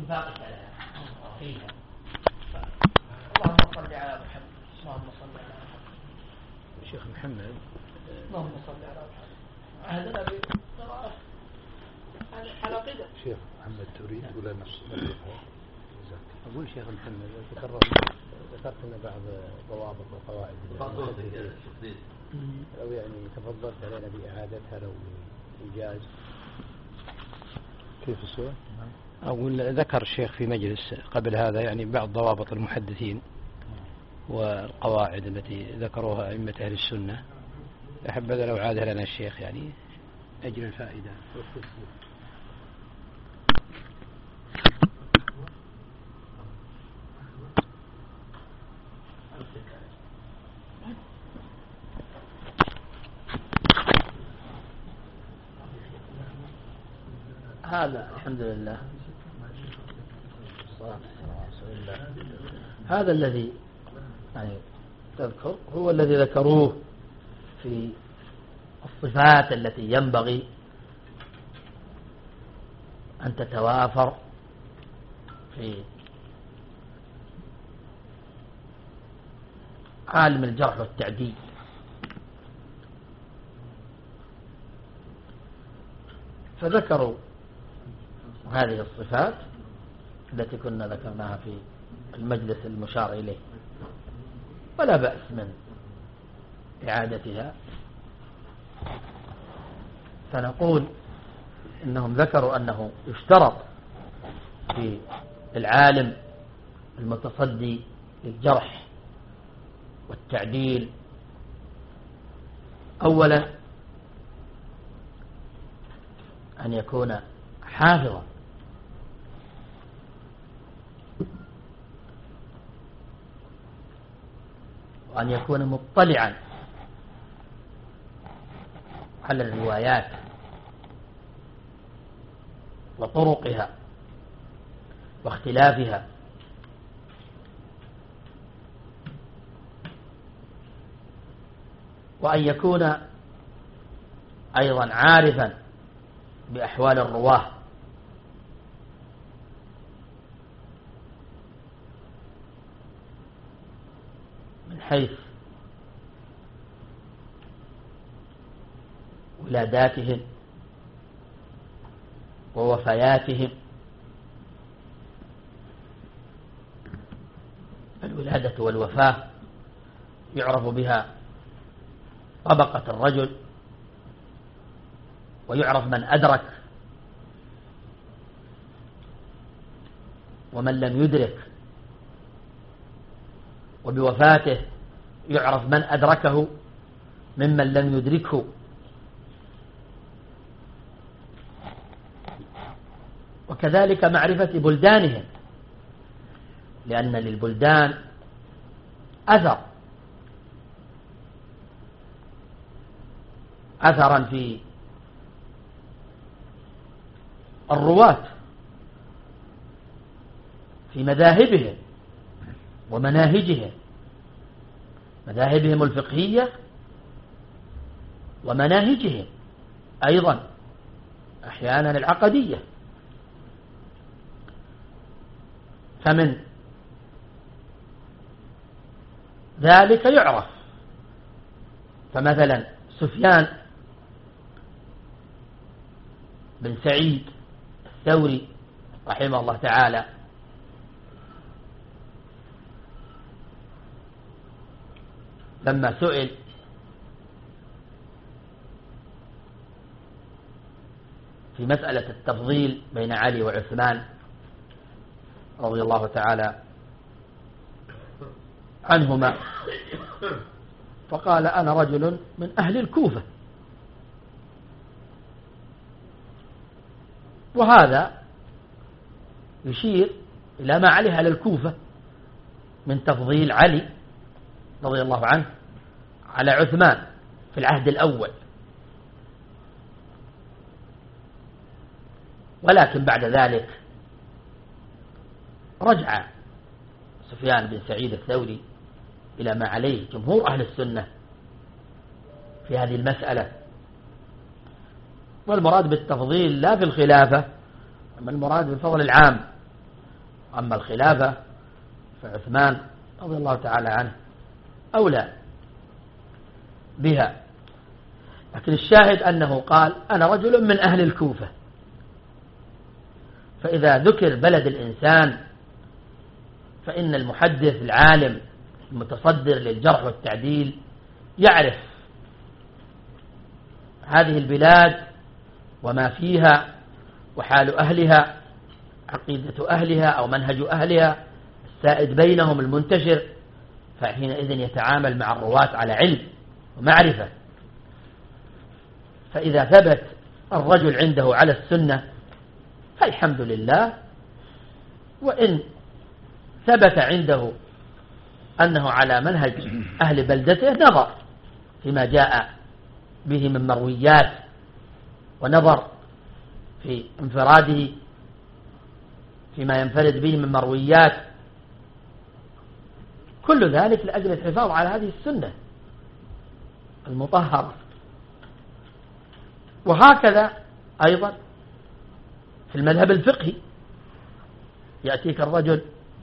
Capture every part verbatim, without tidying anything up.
اتفاق الثلاثة فيها. اللهم صل على محمد. اللهم صل على محمد. شيخ محمد اللهم صل على محمد. عهدنا بقراءة على قدر. شيخ محمد تريد ولا نص؟ أقول شيخ محمد ذكرت لنا بعض ضوابط وقواعد لو يعني تفضلت علينا بإعادتها لو إيجاز. كيف السؤال؟ أقول ذكر الشيخ في مجلس قبل هذا يعني بعض ضوابط المحدثين والقواعد التي ذكروها أئمة أهل السنة، أحبذا لو عادها لنا الشيخ يعني أجل الفائدة. هذا الحمد لله الصلاة والسلام على رسول الله. هذا الذي يعني تذكر هو الذي ذكروه في الصفات التي ينبغي أن تتوافر في عالم الجرح والتعديل. فذكروا هذه الصفات التي كنا ذكرناها في المجلس المشار إليه، ولا بأس من إعادتها. فنقول إنهم ذكروا أنه يشترط في العالم المتصدي للجرح والتعديل أولا أن يكون حافظا، وأن يكون مطلعا على الروايات وطرقها واختلافها، وأن يكون أيضا عارفا بأحوال الرواه من حيث ولاداتهم ووفياتهم. الولادة والوفاة يعرف بها طبقة الرجل، ويعرف من أدرك ومن لم يدرك، وبوفاته يعرف من أدركه ممن لم يدركه. وكذلك معرفة بلدانهم، لأن للبلدان أثر أثرا في الرواة في مذاهبهم ومناهجهم، مذاهبهم الفقهية ومناهجهم أيضا أحيانا العقدية. فمن ذلك يعرف، فمثلا سفيان بن سعيد الثوري رحمه الله تعالى لما سئل في مسألة التفضيل بين علي وعثمان رضي الله تعالى عنهما، فقال: أنا رجل من أهل الكوفة. وهذا يشير إلى ما عليه على الكوفة من تفضيل علي رضي الله عنه على عثمان في العهد الأول. ولكن بعد ذلك رجع سفيان بن سعيد الثوري إلى ما عليه جمهور أهل السنة في هذه المسألة. والمراد بالتفضيل لا في الخلافة، أما المراد بالفضل العام أما الخلافة فعثمان رضي الله تعالى عنه أولى بها. لكن الشاهد أنه قال أنا رجل من أهل الكوفة، فإذا ذكر بلد الإنسان فإن المحدث العالم المتصدر للجرح والتعديل يعرف هذه البلاد وما فيها وحال أهلها، عقيدة أهلها أو منهج أهلها السائد بينهم المنتشر، فحينئذ يتعامل مع الرواة على علم ومعرفة. فإذا ثبت الرجل عنده على السنة فالحمد لله، وإن ثبت عنده أنه على منهج أهل بلدته نظر فيما جاء به من مرويات، ونظر في انفراده فيما ينفرد به من مرويات، كل ذلك لأجل الحفاظ على هذه السنة المطهرة. وهكذا أيضا في المذهب الفقهي يأتيك الرجل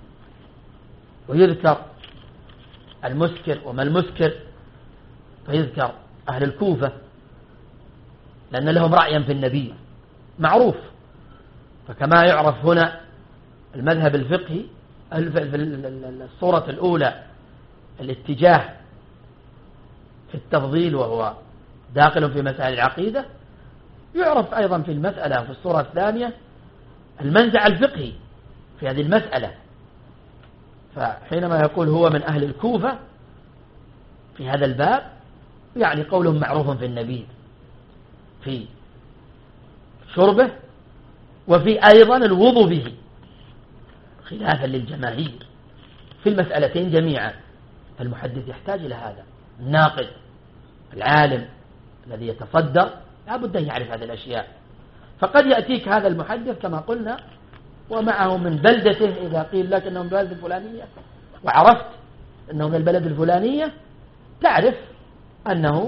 ويذكر المسكر وما المسكر، فيذكر أهل الكوفة لأن لهم رأيا في النبي معروف. فكما يعرف هنا المذهب الفقهي في الصورة الأولى الاتجاه في التفضيل وهو داخل في مسائل العقيدة، يعرف أيضا في المسألة في الصورة الثانية المنزع الفقهي في هذه المسألة. فحينما يقول هو من أهل الكوفة في هذا الباب يعني قولهم معروف في النبي في شربه وفي أيضا الوضوء به، خلافا للجماهير في المسألتين جميعا. فالمحدث يحتاج إلى هذا، الناقد العالم الذي يتصدر لا بد أن يعرف هذه الأشياء. فقد يأتيك هذا المحدث كما قلنا ومعه من بلدته، إذا قيل لك أنه من البلد الفلانية وعرفت أنه من البلد الفلانية تعرف أنه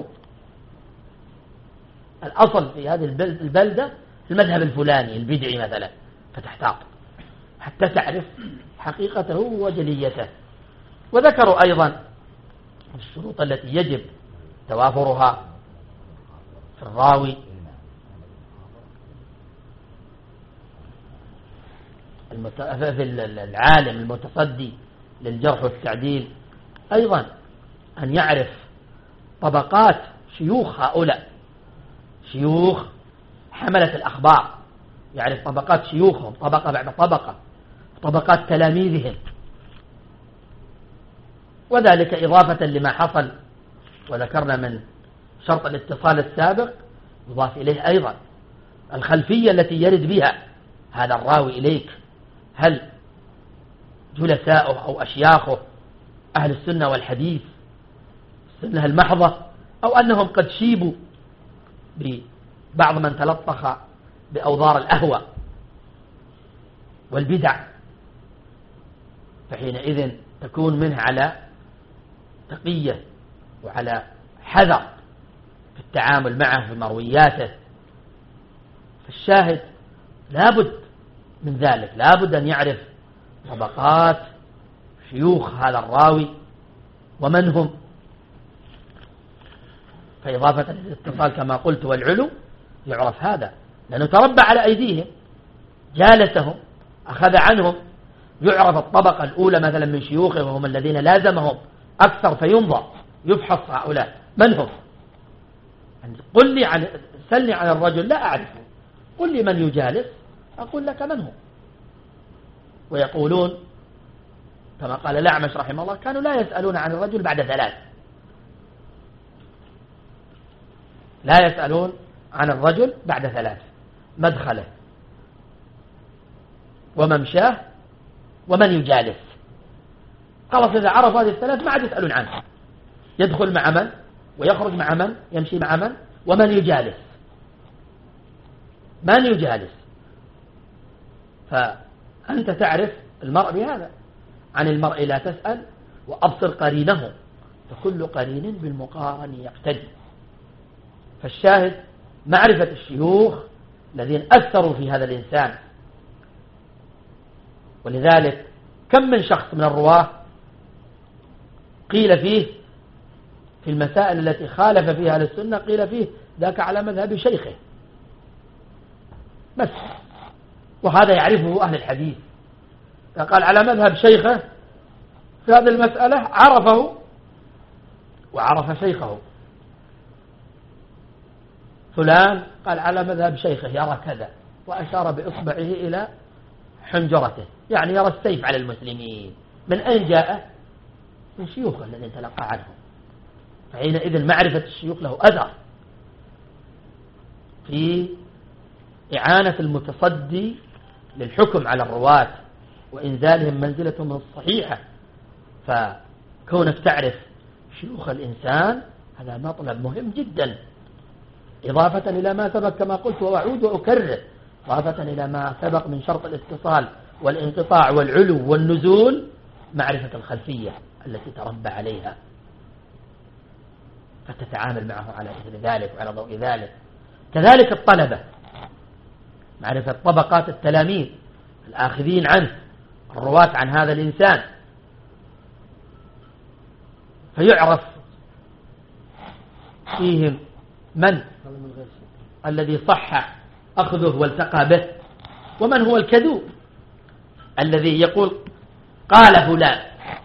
الأصل في هذه البلدة المذهب الفلاني البدعي مثلا، فتحتاط حتى تعرف حقيقته وجليته. وذكروا أيضا الشروط التي يجب توافرها في الراوي، في العالم المتصدي للجرح والتعديل أيضا أن يعرف طبقات شيوخ هؤلاء، شيوخ حملة الأخبار، يعرف طبقات شيوخهم طبقة بعد طبقة، طبقات تلاميذهم. وذلك إضافة لما حصل وذكرنا من شرط الاتصال السابق، يضاف إليه أيضا الخلفية التي يرد بها هذا الراوي إليك، هل جلساؤه أو أشياخه أهل السنة والحديث السنة المحضة، أو أنهم قد شيبوا ببعض من تلطخ بأوضار الأهوى والبدع، فحينئذ تكون منه على تقية وعلى حذر في التعامل معه في مروياته. فالشاهد لابد من ذلك، لابد أن يعرف طبقات شيوخ هذا الراوي ومن هم. فإضافة للاتصال كما قلت والعلو يعرف هذا، لأنه تربى على أيديهم، جالسهم، أخذ عنهم، يعرف الطبقة الأولى مثلا من شيوخه وهم الذين لازمهم أكثر، فينظر يفحص هؤلاء من هم. قل لي عن سلني عن الرجل لا أعرفه، قل لي من يجالس أقول لك من هو. ويقولون كما قال الأعمش رحمه الله كانوا لا يسألون عن الرجل بعد ثلاث، لا يسألون عن الرجل بعد ثلاث: مدخله وممشاه ومن يجالس. خلاص إذا عرفوا هذه الثلاث ما عاد يسألون عنه، يدخل مع من ويخرج مع من، يمشي مع من، ومن يجالس، من يجالس. فأنت تعرف المرء بهذا، عن المرء لا تسأل وأبصر قرينه، فكل قرين بالمقارن يقتدي. فالشاهد معرفة الشيوخ الذين أثروا في هذا الإنسان ولذلك كم من شخص من الرواة قيل فيه في المسائل التي خالف فيها أهل السنة قيل فيه ذاك على مذهب شيخه بس، وهذا يعرفه أهل الحديث. قال على مذهب شيخه في هذه المسألة عرفه وعرف شيخه. فلان قال على مذهب شيخه يرى كذا، وأشار بإصبعه إلى حنجرته، يعني يرى السيف على المسلمين. من أين جاء؟ من شيوخه الذين تلقى عنهم. فحينئذ معرفة الشيوخ له أثر في إعانة المتصدي للحكم على الرواة وإنزالهم منزلتهم الصحيحة. فكونك تعرف شيوخ الإنسان هذا مطلب مهم جدا، إضافة إلى ما سبق كما قلت وأعود وأكرر، إضافة إلى ما سبق من شرط الاتصال والانقطاع والعلو والنزول، معرفة الخلفية التي تربى عليها فتتعامل معه على إثر ذلك وعلى ضوء ذلك. كذلك الطلبة، معرفة طبقات التلاميذ الآخذين عنه، الرواة عن هذا الإنسان، فيعرف فيهم من الذي صح أخذه والتقى به، ومن هو الكذوب الذي يقول قال فلان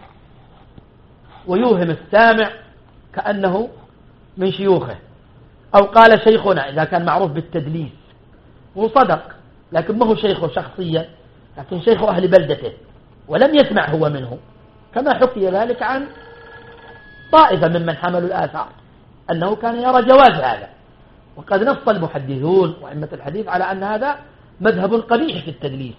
ويوهم السامع كأنه من شيوخه، أو قال شيخنا إذا كان معروف بالتدليس وصدق، لكن ما هو شيخه شخصيا، لكن شيخ أهل بلدته ولم يسمع هو منه، كما حكي ذلك عن طائفة ممن حملوا الآثار أنه كان يرى جواز هذا. وقد نص المحدثون وأئمة الحديث على أن هذا مذهب قبيح في التدليس.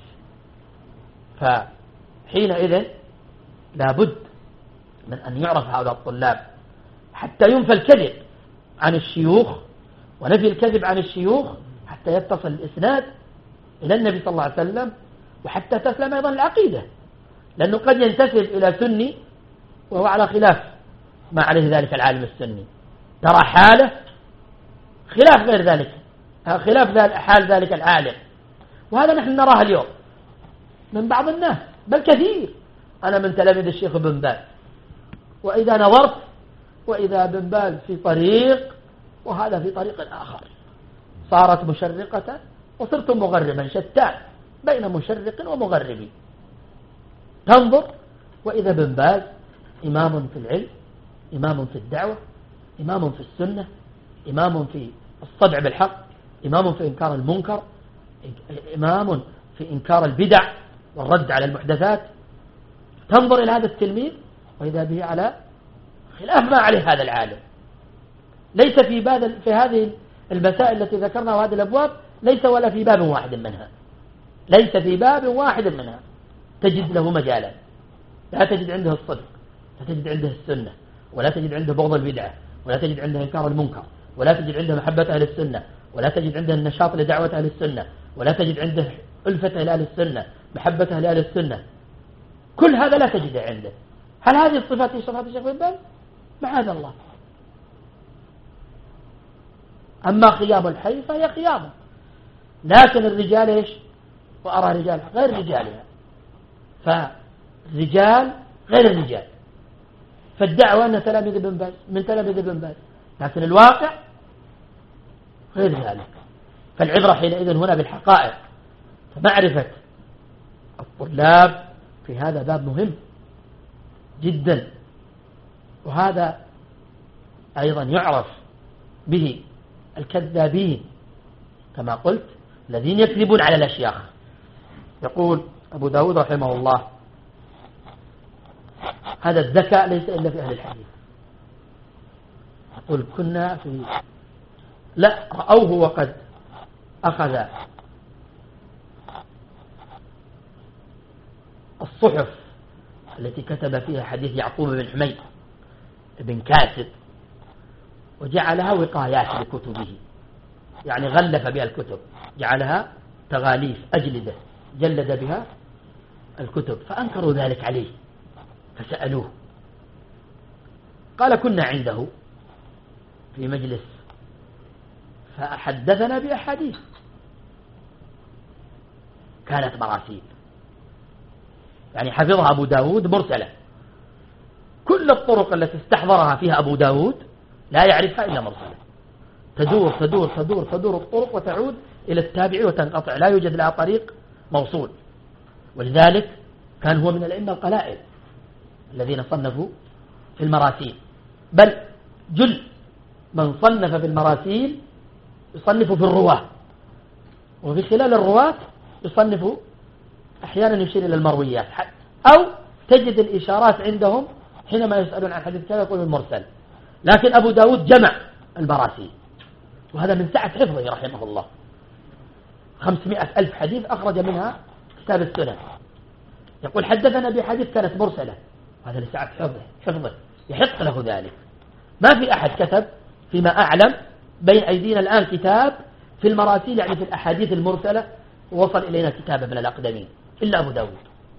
فحينئذ لابد من أن يعرف هذا الطلاب حتى ينفى الكذب عن الشيوخ ونفي الكذب عن الشيوخ، حتى يتصل الإسناد إلى النبي صلى الله عليه وسلم، وحتى تسلم أيضا العقيدة، لأنه قد ينتسب إلى سني وهو على خلاف ما عليه ذلك العالم السني، ترى حاله خلاف غير ذلك، خلاف حال ذلك العالم. وهذا نحن نراه اليوم من بعض الناس بل كثير. أنا من تلاميذ الشيخ بن باز، وإذا نظرت وإذا بن باز في طريق وهذا في طريق آخر، صارت مشرقة وصرت مغربا، شتان بين مشرق ومغرب. تنظر وإذا بن باز إمام في العلم، إمام في الدعوة، إمام في السنة، إمام في الصدع بالحق، إمام في إنكار المنكر، إمام في إنكار البدع والرد على المحدثات. تنظر إلى هذا التلميذ وإذا به على خلاف ما عليه هذا العالم. ليس في باب في هذه المسائل التي ذكرنا وهذه الأبواب ليس ولا في باب واحد منها، ليس في باب واحد منها تجد له مجالا. لا تجد عنده الصدق، لا تجد عنده السنة، ولا تجد عنده بغض البدعة، ولا تجد عنده إنكار المنكر، ولا تجد عنده محبة أهل السنة، ولا تجد عنده النشاط لدعوة أهل السنة، ولا تجد عنده ألفة إلى أهل السنة، محبة أهل السنة. كل هذا لا تجده عنده. هل هذه الصفات هي صفات الشيخ بن باز؟ معاذ الله. أما خيام الحي فهي خيامه، لكن الرجال إيش؟ وأرى رجال غير رجالها، فالرجال غير الرجال. فالدعوة أن تلاميذ ابن باز من تلاميذ ابن باز، لكن الواقع غير ذلك. فالعبرة حينئذ هنا بالحقائق. فمعرفة الطلاب في هذا باب مهم جدا، وهذا أيضا يعرف به الكذابين كما قلت الذين يكذبون على الأشياخ. يقول أبو داود رحمه الله: هذا الذكاء ليس إلا في أهل الحديث. يقول كنا في لا رأوه وقد أخذ الصحف التي كتب فيها حديث يعقوب بن حميد بن كاسب وجعلها وقايات لكتبه، يعني غلف بها الكتب، جعلها تغاليف أجلدة جلد بها الكتب. فأنكروا ذلك عليه فسألوه، قال كنا عنده في مجلس فحدثنا بأحاديث كانت مراسيل، يعني حفظها أبو داود مرسلة، كل الطرق التي استحضرها فيها أبو داود لا يعرفها إلا مرسلة، تدور تدور تدور تدور الطرق وتعود إلى التابع وتنقطع، لا يوجد لها طريق موصول. ولذلك كان هو من الأئمة القلائل الذين صنفوا في المراسيل، بل جل من صنف في المراسيل يصنف في الرواة، وفي خلال الرواة يصنف أحيانا يشير إلى المرويات، أو تجد الإشارات عندهم حينما يسألون عن حديث كذا يقول المرسل. لكن أبو داود جمع المراسيل، وهذا من سعة حفظه رحمه الله، خمسمائة ألف حديث أخرج منها كتاب السنن. يقول حدثنا بحديث كانت مرسلة، هذا لسعة حفظه حفظه يحق له ذلك. ما في أحد كتب فيما أعلم بين أيدينا الآن كتاب في المراسيل، يعني في الأحاديث المرسلة ووصل إلينا كتابة من الأقدمين إلا أبو داود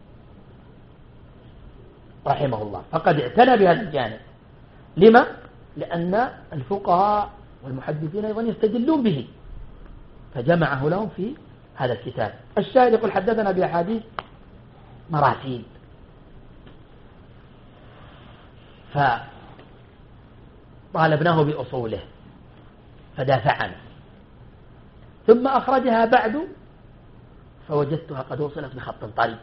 رحمه الله، فقد اعتنى بهذا الجانب. لما؟ لأن الفقهاء والمحدثين أيضا يستدلون به، فجمعه لهم في هذا الكتاب. الشاهد يقول حدثنا بأحاديث مراسيل، فطالبناه بأصوله فدافع عنه، ثم أخرجها بعد فوجدتها قد وصلت بخط طري،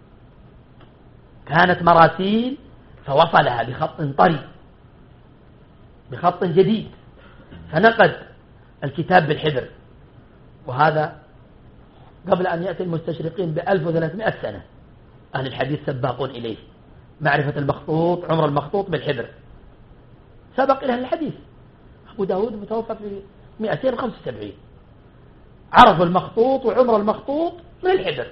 كانت مراسيل فوصلها بخط طري بخط جديد، فنقد الكتاب بالحبر، وهذا قبل أن يأتي المستشرقين بألف وثلاثمائة سنة. أهل الحديث سباقون إليه، معرفة المخطوط عمر المخطوط بالحبر سبق إلى الحديث. أبو داود متوفى في مئتين وخمسة وسبعين، عرفوا المخطوط وعمر المخطوط من الحبر،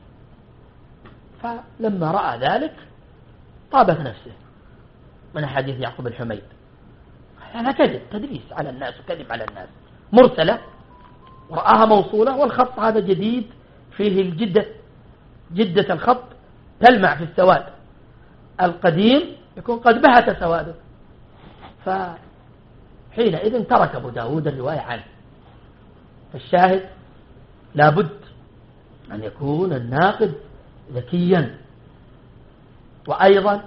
فلما رأى ذلك طابت نفسه من حديث يعقوب الحميد. هذا كذب، تدريس على الناس وكذب على الناس، مرسلة ورآها موصولة، والخط هذا جديد فيه الجدة، جدة الخط تلمع في السواد، القديم يكون قد بهت سواده، فحينئذ ترك أبو داود الرواية عنه. فالشاهد لابد أن يكون الناقد ذكيا، وأيضا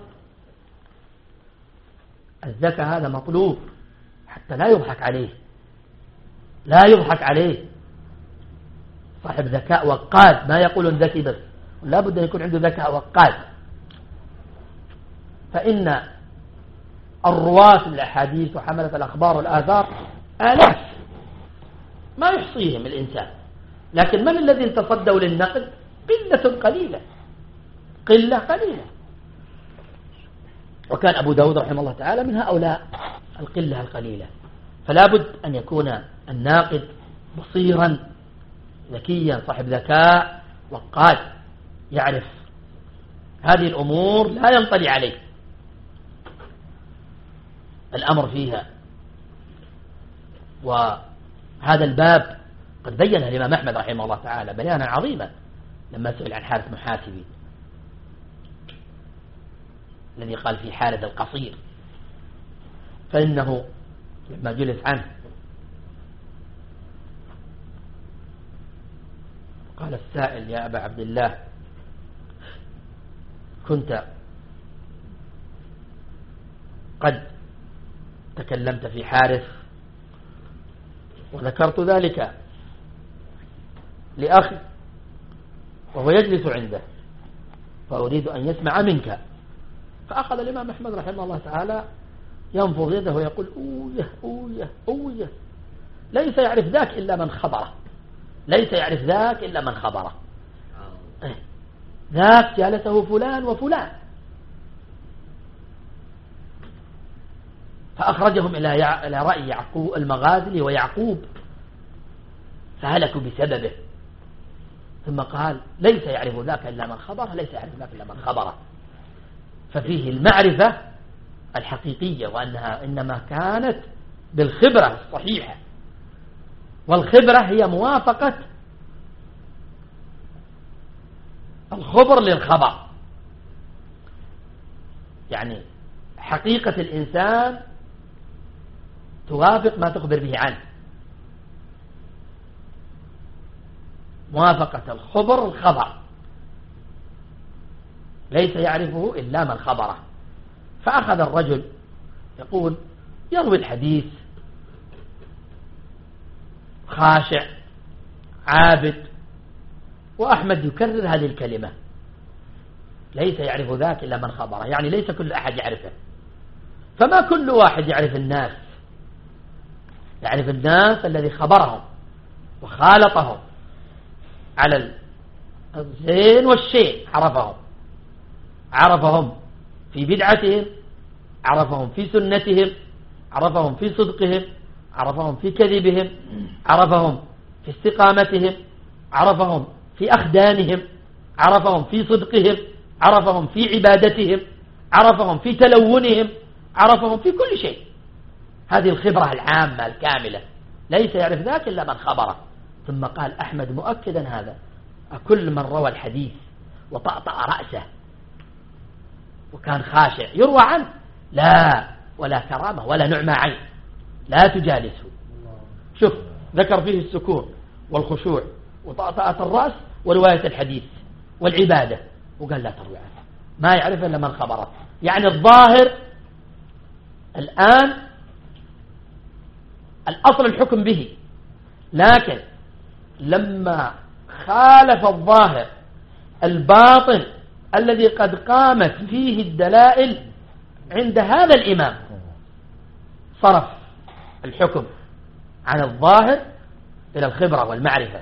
الذكاء هذا مطلوب حتى لا يضحك عليه، لا يضحك عليه. صاحب ذكاء وقاد، ما يقولون ذكي بس، لا بد أن يكون عنده ذكاء وقاد. فإن الرواة الأحاديث وحملة الأخبار والآثار آلاف ما يحصيهم الإنسان، لكن من الذين تصدوا للنقل؟ قلة قليلة، قلة قليلة. وكان أبو داود رحمه الله تعالى من هؤلاء القلة القليلة. فلا بد أن يكون الناقد بصيرا ذكيا صاحب ذكاء وقاد، يعرف هذه الأمور لا ينطلي عليه الأمر فيها. وهذا الباب قد بين الإمام أحمد رحمه الله تعالى بيانا عظيما لما سئل عن حارث محاسبي الذي قال في حارث القصير، فإنه لما جلس عنه قال السائل: يا أبا عبد الله، كنت قد تكلمت في حارث وذكرت ذلك لأخي وهو يجلس عنده، فأريد أن يسمع منك. فأخذ الإمام أحمد رحمه الله تعالى ينفض يده ويقول: أويه أويه أويه، ليس يعرف ذاك إلا من خبره، ليس يعرف ذاك إلا من خبره. ذاك جالسه فلان وفلان. فأخرجهم إلى رأي يعقوب المغازلي ويعقوب، فهلكوا بسببه. ثم قال: ليس يعرف ذاك إلا من خبره، ليس يعرف ذاك إلا من خبره. ففيه المعرفة الحقيقية، وأنها إنما كانت بالخبرة الصحيحة، والخبرة هي موافقة الخبر للخبر، يعني حقيقة الإنسان توافق ما تخبر به عنه، موافقة الخبر الخبر. ليس يعرفه إلا من خبره. فأخذ الرجل يقول يروي الحديث خاشع عابد، وأحمد يكرر هذه الكلمة ليس يعرف ذاك إلا من خبره، يعني ليس كل أحد يعرفه. فما كل واحد يعرف الناس، يعرف الناس الذي خبرهم وخالطهم على الزين والشين، عرفهم عرفهم في بدعتهم، عرفهم في سنتهم، عرفهم في صدقهم، عرفهم في كذبهم، عرفهم في استقامتهم، عرفهم في أخدانهم، عرفهم في صدقهم، عرفهم في عبادتهم، عرفهم في تلونهم، عرفهم في كل شيء. هذه الخبرة العامة الكاملة، ليس يعرف ذاك إلا من خبره. ثم قال أحمد مؤكدا هذا: أكل من روى الحديث وطأطأ رأسه وكان خاشع يروى عنه؟ لا، ولا كرامة ولا نعمة عين، لا تجالسه. شوف، ذكر فيه السكون والخشوع وطأطأة الرأس ورواية الحديث والعبادة، وقال لا تروي عنه، ما يعرف إلا من خبره. يعني الظاهر الآن الأصل الحكم به، لكن لما خالف الظاهر الباطن الذي قد قامت فيه الدلائل عند هذا الإمام، صرف الحكم عن الظاهر إلى الخبرة والمعرفة،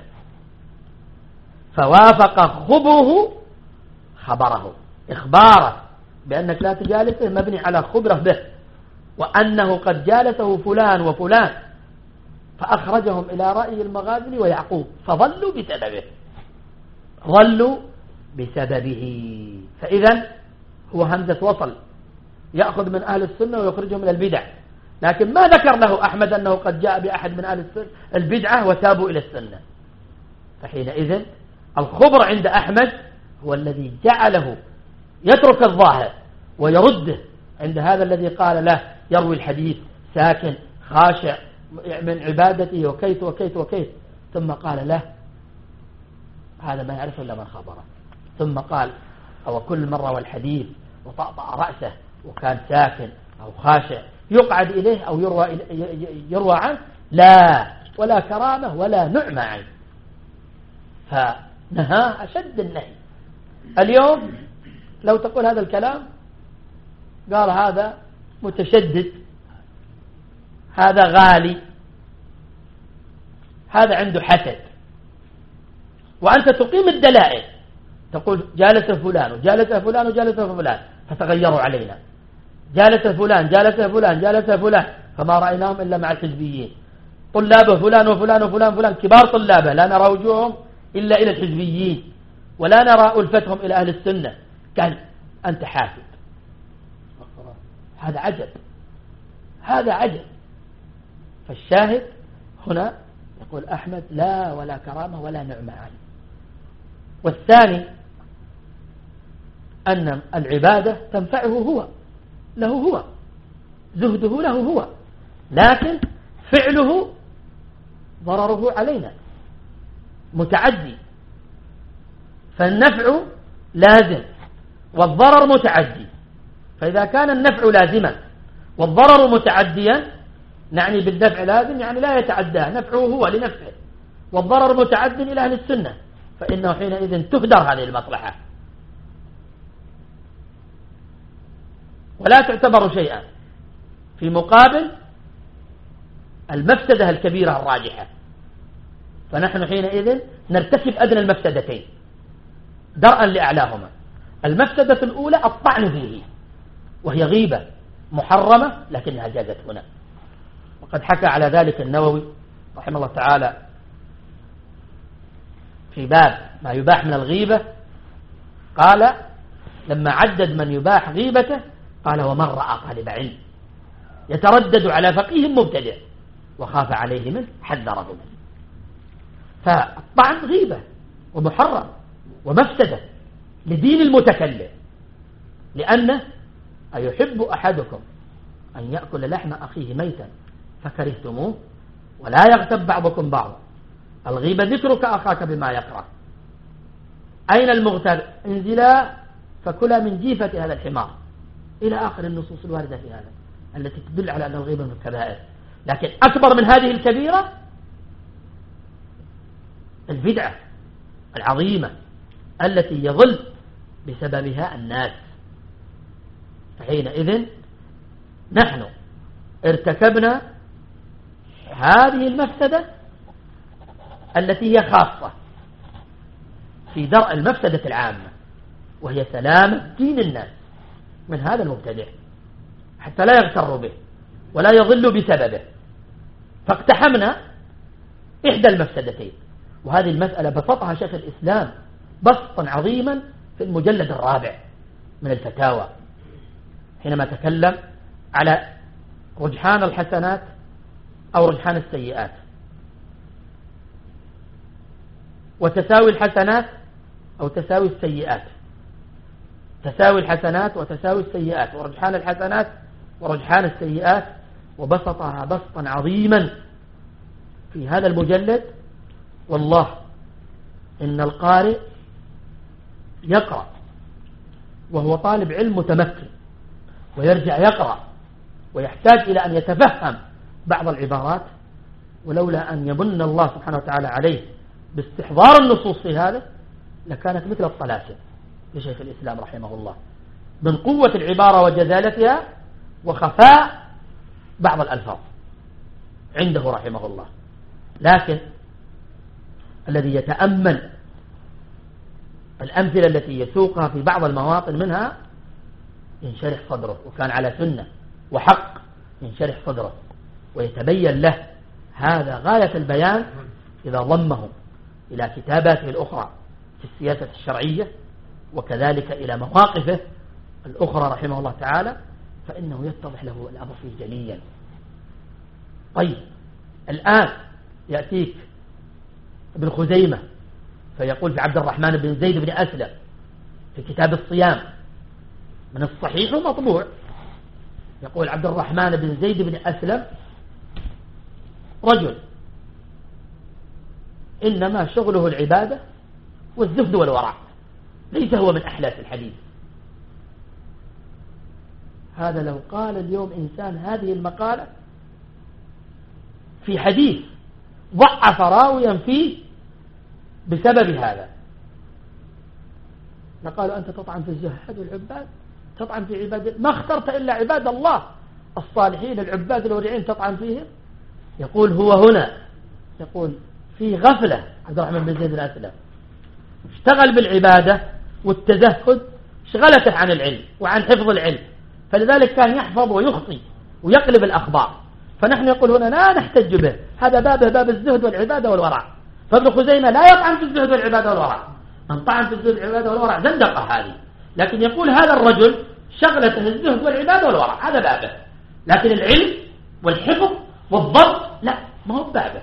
فوافق خبره خبره، إخباره بأنك لا تجالسه مبني على خبره به، وأنه قد جالسه فلان وفلان فأخرجهم إلى رأي المغازي ويعقوب فظلوا بسببه، ظلوا بسببه. فإذا هو همزة وصل، يأخذ من أهل السنة ويخرجهم من البدع، لكن ما ذكر له أحمد أنه قد جاء بأحد من أهل البدعة وتابوا إلى السنة. فحينئذ الخبر عند أحمد هو الذي جعله يترك الظاهر ويرده عند هذا الذي قال له يروي الحديث ساكن خاشع من عبادته وكيت وكيت وكيت، ثم قال له هذا ما يعرف إلا من خبره. ثم قال أو كل مرة والحديث وطأطأ رأسه وكان ساكن أو خاشع يقعد إليه أو يروى, يروى عنه؟ لا، ولا كرامة ولا نعمة عنه. فنهى أشد النهي. اليوم لو تقول هذا الكلام قال هذا متشدد، هذا غالي، هذا عنده حسد، وأنت تقيم الدلائل تقول جالس فلان وجالس فلان وجالس فلان فتغيروا علينا، جالس فلان جالس فلان جالس فلان فما رأيناهم إلا مع الحزبيين، طلابه فلان وفلان وفلان فلان كبار طلابه لا نرى وجوههم إلا إلى الحزبيين ولا نرى ألفتهم إلى أهل السنة. قال أنت حاسد. هذا عجب، هذا عجب. فالشاهد هنا يقول أحمد لا ولا كرامة ولا نعمة عنه. والثاني أن العبادة تنفعه هو، له هو، زهده له هو، لكن فعله ضرره علينا متعدي. فالنفع لازم والضرر متعدي، فإذا كان النفع لازما والضرر متعديا، نعني بالنفع لازم يعني لا يتعدى نفعه هو لنفعه، والضرر متعد إلى أهل السنة، فإنه حينئذ تهدر هذه المصلحة ولا تعتبر شيئا في مقابل المفسدة الكبيرة الراجحة. فنحن حينئذ نرتكب أدنى المفسدتين درءا لأعلاهما. المفسدة الأولى الطعن فيه، وهي غيبة محرمة لكنها جازت هنا، وقد حكى على ذلك النووي رحمه الله تعالى في باب ما يباح من الغيبة. قال لما عدد من يباح غيبته قال ومن رأى طالب علم يتردد على فقيه مبتدع وخاف عليه منه حذره منه. فالطعن غيبة ومحرم ومفسدة لدين المتكلم، لأنه أيحب أحدكم أن يأكل لحم أخيه ميتا فكرهتموه ولا يغتب بعضكم بعضا. الغيبة ذكرك أخاك بما يكره. أين المغتاب؟ انزلا فكلا من جيفة هذا الحمار إلى آخر النصوص الواردة في هذا التي تدل على أن الغيبة من الكبائر. لكن أكبر من هذه الكبيرة البدعة العظيمة التي يضل بسببها الناس. فحينئذ نحن ارتكبنا هذه المفسدة التي هي خاصة في درء المفسدة العامة، وهي سلامة دين الناس من هذا المبتدع حتى لا يغتروا به ولا يضلوا بسببه. فاقتحمنا إحدى المفسدتين، وهذه المسألة بسطها شيخ الإسلام بسطا عظيما في المجلد الرابع من الفتاوى، حينما تكلم على رجحان الحسنات أو رجحان السيئات، وتساوي الحسنات أو تساوي السيئات، تساوي الحسنات وتساوي السيئات، ورجحان الحسنات ورجحان السيئات، وبسطها بسطا عظيما في هذا المجلد. والله إن القارئ يقرأ وهو طالب علم متمكن ويرجع يقرأ ويحتاج إلى أن يتفهم بعض العبارات، ولولا أن يمن الله سبحانه وتعالى عليه باستحضار النصوص في هذا لكانت مثل الطلاسم لشيخ الإسلام رحمه الله من قوة العبارة وجزالتها وخفاء بعض الألفاظ عنده رحمه الله. لكن الذي يتأمل الأمثلة التي يسوقها في بعض المواطن منها ينشرح صدره، وكان على سنة وحق ينشرح صدره ويتبين له هذا غاية البيان إذا ضمه إلى كتاباته الأخرى في السياسة الشرعية وكذلك إلى مواقفه الأخرى رحمه الله تعالى، فإنه يتضح له الأمر فيه جليا. طيب الآن يأتيك ابن خزيمة فيقول في عبد الرحمن بن زيد بن أسلم في كتاب الصيام من الصحيح ومطبوع، يقول عبد الرحمن بن زيد بن أسلم رجل إنما شغله العبادة والزهد والورع، ليس هو من أحلاف الحديث. هذا لو قال اليوم إنسان هذه المقالة في حديث ضعف راويا فيه بسبب هذا لقالوا أنت تطعن في الزهد والعباد، تطعن في عباد، ما اخترت إلا عباد الله الصالحين العباد الورعين تطعن فيهم. يقول هو هنا يقول في غفلة عبد الرحمن بن زيد بن أسلم اشتغل بالعبادة والتزهد شغلته عن العلم وعن حفظ العلم، فلذلك كان يحفظ ويخطي ويقلب الأخبار. فنحن نقول هنا لا نحتج به، هذا بابه باب الزهد والعبادة والورع. فابن خزيمة لا يطعن في الزهد والعبادة والورع، من طعن في الزهد والعبادة والورع زندقة هذه، لكن يقول هذا الرجل شغلته الزهد والعبادة والورع هذا بابه، لكن العلم والحفظ والضبط لا ما هو بابه.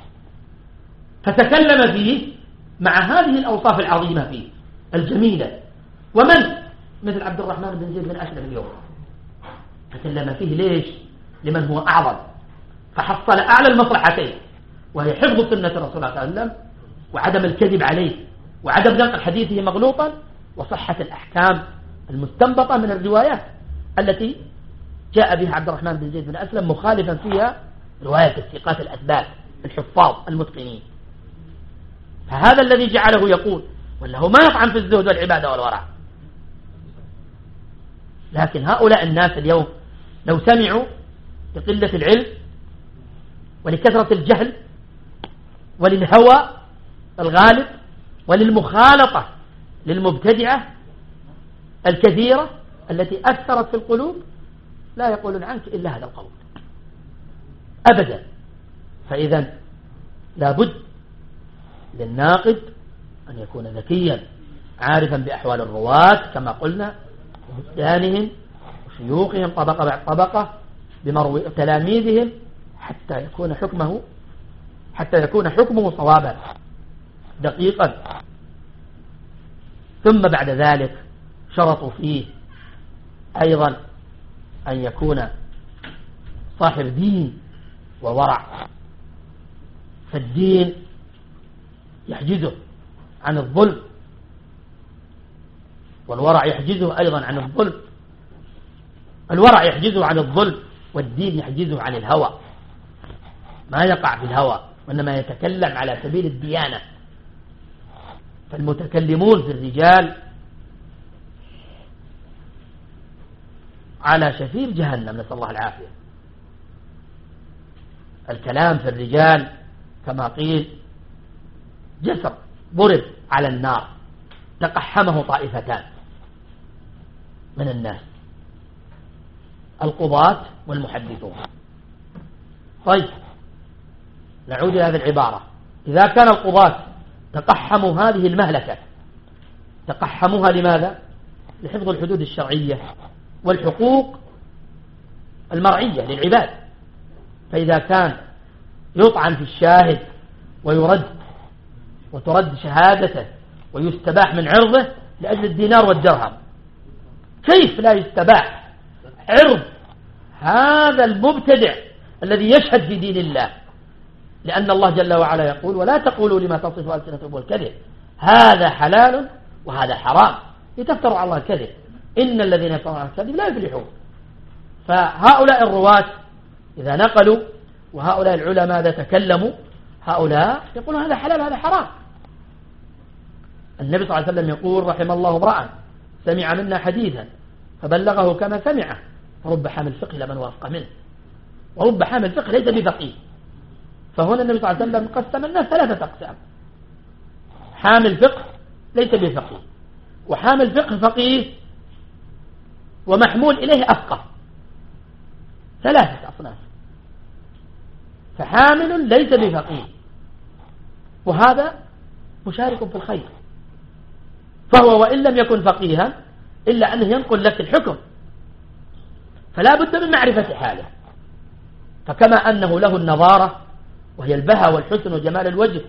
فتكلم فيه مع هذه الأوصاف العظيمة فيه الجميلة. ومن مثل عبد الرحمن بن زيد بن أسلم اليوم تكلم فيه ليش؟ لمن هو أعظم، فحصل أعلى المصلحتين، وهي حفظ سنة الرسول صلى الله عليه وسلم وعدم الكذب عليه وعدم نقل حديثه مغلوطا، وصحة الأحكام المستنبطة من الروايات التي جاء بها عبد الرحمن بن زيد بن أسلم مخالفا فيها رواية الثقات الأثبات الحفاظ المتقنين. فهذا الذي جعله يقول وله ما يطعن في الزهد والعبادة والورع. لكن هؤلاء الناس اليوم لو سمعوا لقلة العلم ولكثرة الجهل وللهوى الغالب وللمخالطة للمبتدعة الكثيرة التي أثرت في القلوب لا يقولون عنك إلا هذا القول أبدا. فإذا لابد للناقد أن يكون ذكيا عارفا بأحوال الرواة كما قلنا وبستانهم وشيوخهم طبقة بعد طبقة بمروي تلاميذهم حتى يكون حكمه حتى يكون حكمه صوابا دقيقا. ثم بعد ذلك شرطوا فيه أيضا أن يكون صاحب دين وورع، فالدين يحجزه عن الظلم والورع يحجزه أيضا عن الظلم. الورع يحجزه عن الظلم، والدين يحجزه عن الهوى، ما يقع في الهوى، وإنما يتكلم على سبيل الديانة. فالمتكلمون في الرجال على شفير جهنم، نسأل الله العافية. الكلام في الرجال كما قيل جسر ضرب على النار تقحمه طائفتان من الناس، القضاة والمحدثون. طيب نعود إلى هذه العبارة. إذا كان القضاة تقحموا هذه المهلكة، تقحموها لماذا؟ لحفظ الحدود الشرعية والحقوق المرعية للعباد. فإذا كان يطعن في الشاهد ويرد وترد شهادته ويستباح من عرضه لأجل الدينار والدرهم، كيف لا يستباح عرض هذا المبتدع الذي يشهد في دين الله؟ لأن الله جل وعلا يقول: ولا تقولوا لما تصف ألسنتكم الكذب هذا حلال وهذا حرام لتفتروا على الله الكذب إن الذين يفترون على الكذب لا يفلحون. فهؤلاء الرواة إذا نقلوا وهؤلاء العلماء إذا تكلموا، هؤلاء يقولون هذا حلال وهذا حرام. النبي صلى الله عليه وسلم يقول: رحم الله امرأ سمع منا حديثا فبلغه كما سمعه، فرب حامل فقه لمن وافق منه، ورب حامل فقه ليس بفقيه. فهنا النبي صلى الله عليه وسلم قسم الناس ثلاثة أقسام: حامل فقه ليس بفقيه، وحامل فقه فقيه، ومحمول إليه أفقه. ثلاثة أصناف. فحامل ليس بفقيه، وهذا مشارك في الخير، فهو وإن لم يكن فقيها إلا أنه ينقل لك الحكم، فلا بد من معرفة حاله. فكما أنه له النظارة وهي البهى والحسن وجمال الوجه،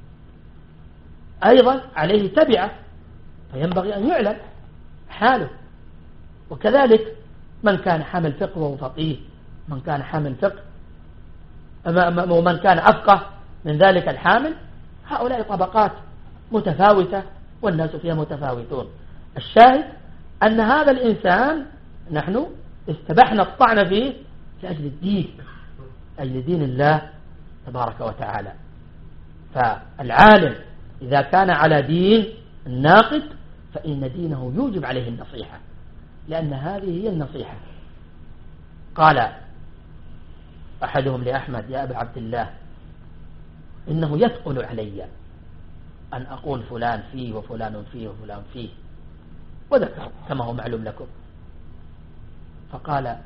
أيضا عليه تبعة، فينبغي أن يعلم حاله. وكذلك من كان حامل فقه وهو فقيه، من كان حامل فقه ومن كان أفقه من ذلك الحامل، هؤلاء طبقات متفاوتة والناس فيها متفاوتون. الشاهد أن هذا الإنسان نحن استبحنا الطعن فيه لأجل الدين، أجل دين الله تبارك وتعالى. فالعالم إذا كان على دين الناقد فإن دينه يوجب عليه النصيحة، لأن هذه هي النصيحة. قال أحدهم لأحمد: يا أبا عبد الله إنه يثقل علي أن أقول فلان فيه وفلان فيه وفلان فيه، وذكر كما هو معلوم لكم. فقال: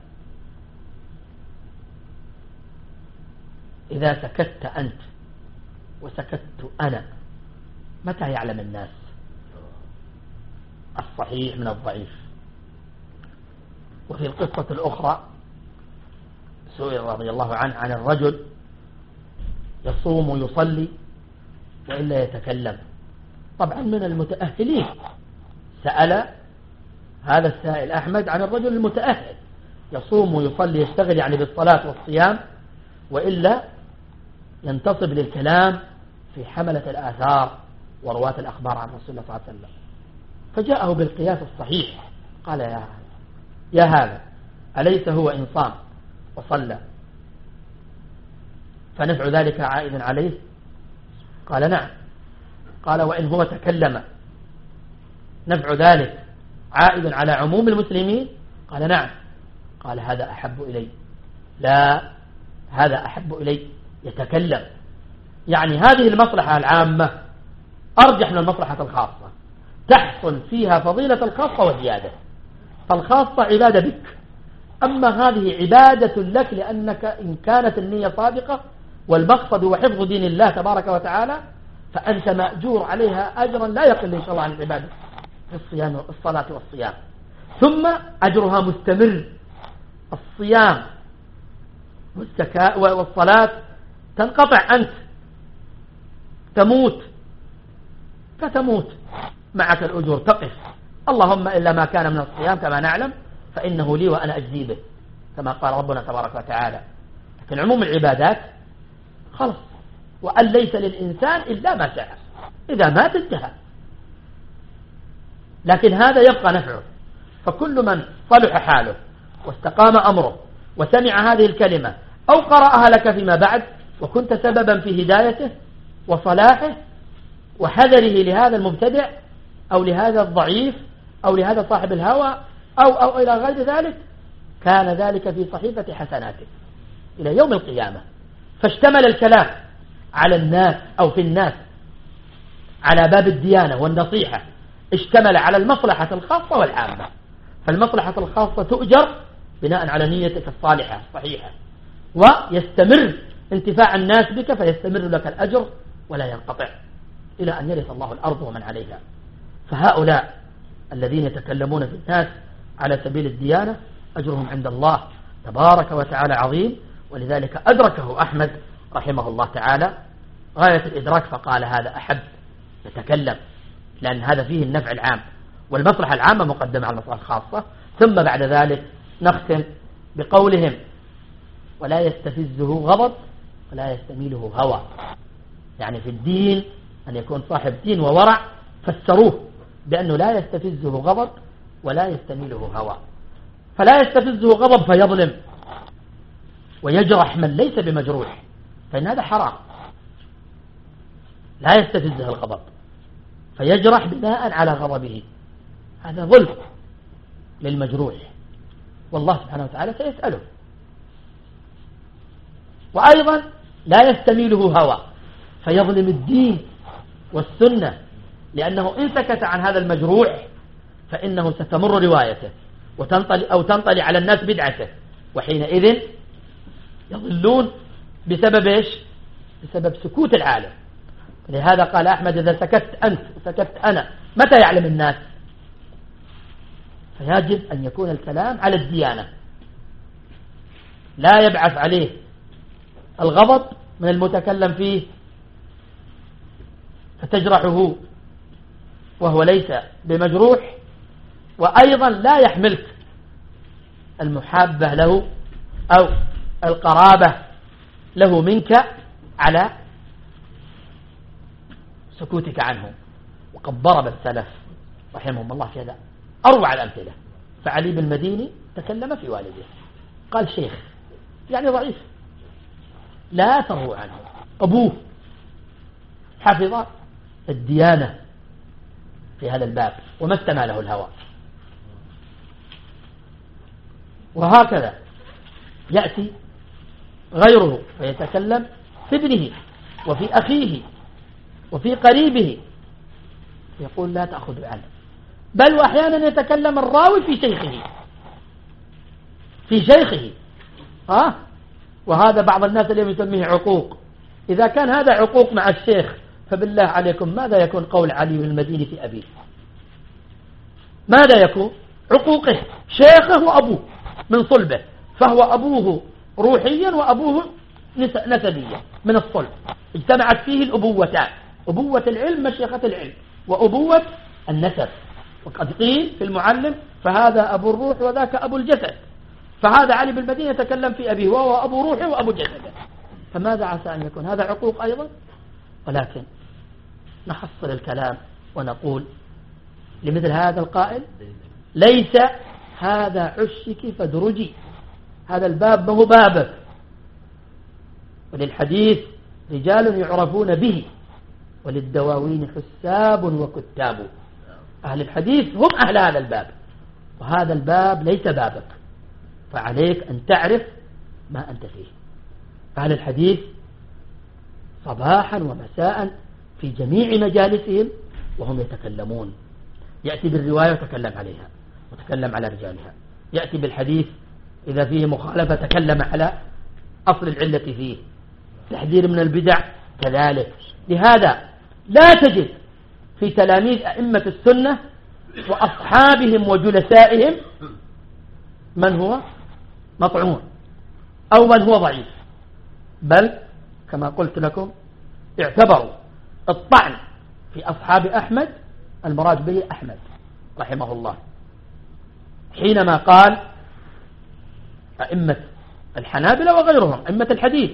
إذا سكت أنت وسكت أنا متى يعلم الناس الصحيح من الضعيف؟ وفي القصة الأخرى سئل رضي الله عنه عن الرجل يصوم ويصلي وإلا يتكلم. طبعا من المتأهلين سأل هذا السائل أحمد عن الرجل المتأهل يصوم ويصلي يشتغل يعني بالصلاة والصيام، وإلا ينتصب للكلام في حملة الآثار ورواة الأخبار عن رسول الله صلى الله عليه وسلم. فجاءه بالقياس الصحيح، قال: يا يا هذا أليس هو إن صام وصلى فنفع ذلك عائد عليه؟ قال: نعم. قال: وإن هو تكلم نفع ذلك عائد على عموم المسلمين؟ قال: نعم. قال: هذا أحب إلي. لا، هذا أحب إلي يتكلم، يعني هذه المصلحة العامة أرجح من المصلحة الخاصة، تحصل فيها فضيلة الخاصة وزيادة. فالخاصة عبادة بك، أما هذه عبادة لك لأنك إن كانت النية صادقة والمقصد هو حفظ دين الله تبارك وتعالى فأنت مأجور عليها أجرا لا يقل إن شاء الله عن العبادة في الصيام والصلاة والصيام، ثم أجرها مستمر. الصيام والزكاة والصلاة تنقطع، أنت تموت فتموت معك الأجور تقف، اللهم إلا ما كان من الصيام كما نعلم فإنه لي وأنا أجزي به كما قال ربنا تبارك وتعالى. لكن عموم العبادات خلص، وأن ليس للإنسان إلا ما سعى، إذا مات انتهى. لكن هذا يبقى نفعه. فكل من صلح حاله واستقام أمره وسمع هذه الكلمة أو قرأها لك فيما بعد وكنت سببا في هدايته وصلاحه وحذره لهذا المبتدع أو لهذا الضعيف أو لهذا صاحب الهوى أو, أو إلى غير ذلك، كان ذلك في صحيفة حسناتك إلى يوم القيامة. فاشتمل الكلام على الناس أو في الناس على باب الديانة والنصيحة، اشتمل على المصلحة الخاصة والعامة. فالمصلحة الخاصة تؤجر بناء على نيتك الصالحة الصحيحة، ويستمر انتفاع الناس بك فيستمر لك الأجر ولا ينقطع إلى أن يرث الله الأرض ومن عليها. فهؤلاء الذين يتكلمون في الناس على سبيل الديانة أجرهم عند الله تبارك وتعالى عظيم. ولذلك أدركه أحمد رحمه الله تعالى غاية الإدراك فقال هذا أحب يتكلم، لأن هذا فيه النفع العام والمصلحة العامة مقدمة على المصلحة الخاصة. ثم بعد ذلك نختم بقولهم ولا يستفزه غضب ولا يستميله هوى. يعني في الدين أن يكون صاحب دين وورع فسروه بأنه لا يستفزه غضب ولا يستميله هوى. فلا يستفزه غضب فيظلم ويجرح من ليس بمجروح، فإن هذا حرام. لا يستفزه الغضب فيجرح بناء على غضبه، هذا ظلم للمجروح والله سبحانه وتعالى سيسأله. وأيضا لا يستميله هوى فيظلم الدين والسنة، لأنه إن سكت عن هذا المجروح فإنه ستمر روايته وتنطلي أو تنطلي على الناس بدعته، وحينئذ يضلون بسبب إيش؟ بسبب سكوت العالم. لهذا قال أحمد إذا سكت أنت وسكت أنا متى يعلم الناس؟ فيجب أن يكون الكلام على الديانة، لا يبعث عليه الغضب من المتكلم فيه فتجرحه وهو ليس بمجروح، وأيضا لا يحملك المحابة له أو القرابة له منك على سكوتك عنه. وقد ضرب السلف رحمهم الله في هذا أروع الأمثلة. فعلي بن المديني تكلم في والده قال شيخ يعني ضعيف لا تروع عنه، أبوه حفظ الديانة في هذا الباب وما استمع له الهوى. وهكذا يأتي غيره فيتكلم في ابنه وفي أخيه وفي قريبه يقول لا تأخذ عنه، بل وأحيانا يتكلم الراوي في شيخه في شيخه آه وهذا بعض الناس اليوم يسميه عقوق. إذا كان هذا عقوق مع الشيخ فبالله عليكم ماذا يكون قول علي بن المديني في أبيه؟ ماذا يكون؟ عقوقه شيخه وأبوه من صلبه، فهو أبوه روحيا وأبوه نسبيا من الصلب، اجتمعت فيه الأبوتان، أبوة العلم مشيخة العلم وأبوة النسب. وقد قيل في المعلم فهذا أبو الروح وذاك أبو الجسد، فهذا علي بن المديني يتكلم في أبيه وهو أبو روحه وأبو جسده، فماذا عسى أن يكون هذا عقوق أيضا؟ ولكن نحصل الكلام ونقول لمثل هذا القائل ليس هذا عشك فدرجي، هذا الباب ما هو بابك، وللحديث رجال يعرفون به وللدواوين حساب وكتاب. أهل الحديث هم أهل هذا الباب، وهذا الباب ليس بابك، فعليك أن تعرف ما أنت فيه. أهل الحديث صباحا ومساء في جميع مجالسهم وهم يتكلمون، يأتي بالرواية وتكلم عليها وتكلم على رجالها، يأتي بالحديث إذا فيه مخالفة تكلم على أصل العلة فيه، تحذير من البدع كذلك. لهذا لا تجد في تلاميذ أئمة السنة وأصحابهم وجلسائهم من هو مطعون أو من هو ضعيف، بل كما قلت لكم اعتبروا الطعن في أصحاب أحمد المراد به أحمد رحمه الله حينما قال أئمة الحنابلة وغيرهم أئمة الحديث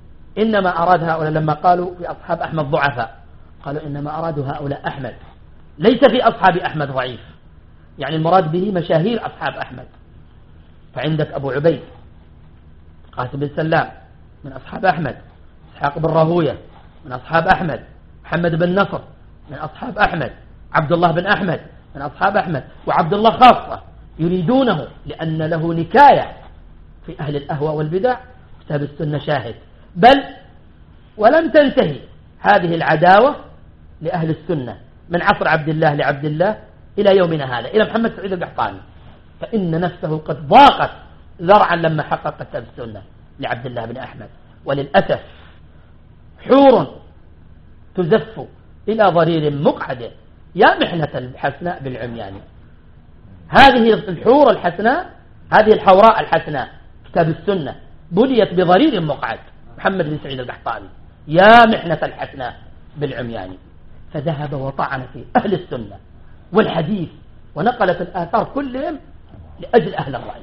إنما أراد هؤلاء، لما قالوا في أصحاب أحمد ضعفاء قالوا إنما أرادوا هؤلاء أحمد ليس في أصحاب أحمد ضعيف، يعني المراد به مشاهير أصحاب أحمد. فعندك أبو عبيد قاسم بن سلام من أصحاب أحمد، إسحاق بن راهوية من أصحاب أحمد، محمد بن نصر من أصحاب أحمد، عبد الله بن أحمد من أصحاب أحمد، وعبد الله خاصة يريدونه لأن له نكاية في أهل الأهواء والبدع. كتاب السنة شاهد. بل ولم تنتهي هذه العداوة لأهل السنة من عصر عبد الله لعبد الله إلى يومنا هذا، إلى محمد سعيد القحطاني، فإن نفسه قد ضاقت ذرعا لما حقق كتاب السنة لعبد الله بن أحمد. وللأسف حور تزف إلى ضرير مقعد يا محنة الحسناء بالعميان. هذه الحور الحسناء، هذه الحوراء الحسناء كتاب السنة بليت بضرير مقعد محمد بن سعيد القحطاني يا محنة الحسناء بالعميان. فذهب وطعن في أهل السنة والحديث ونقلت الآثار كلهم لأجل أهل الرأي.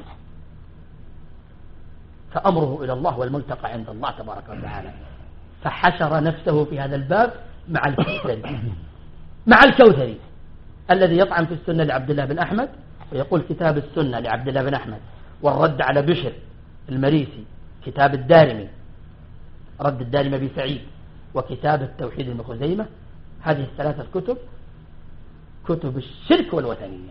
فأمره إلى الله والملتقى عند الله تبارك وتعالى. فحشر نفسه في هذا الباب مع الكوثري مع الكوثري الذي يطعن في السنة لعبد الله بن أحمد ويقول كتاب السنة لعبد الله بن أحمد، والرد على بشر المريسي كتاب الدارمي رد الدارمي بسعيد، وكتاب التوحيد ابن خزيمة. هذه الثلاثة كتب كتب الشرك والوثنية.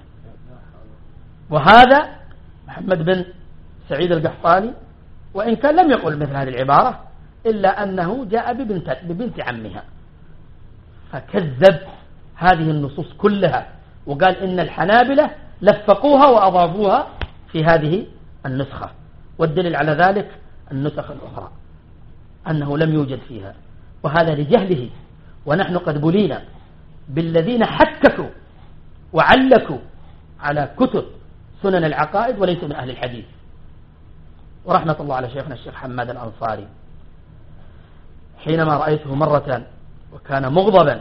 وهذا محمد بن سعيد القحطاني وإن كان لم يقل مثل هذه العبارة إلا أنه جاء ببنت, ببنت عمها، فكذب هذه النصوص كلها وقال إن الحنابلة لفقوها وأضافوها في هذه النسخة، والدليل على ذلك النسخ الأخرى أنه لم يوجد فيها، وهذا لجهله. ونحن قد بلينا بالذين حككوا وعلكوا على كتب سنن العقائد وليسوا من أهل الحديث. ورحمة الله على شيخنا الشيخ حماد الأنصاري، حينما رأيته مرة وكان مغضبا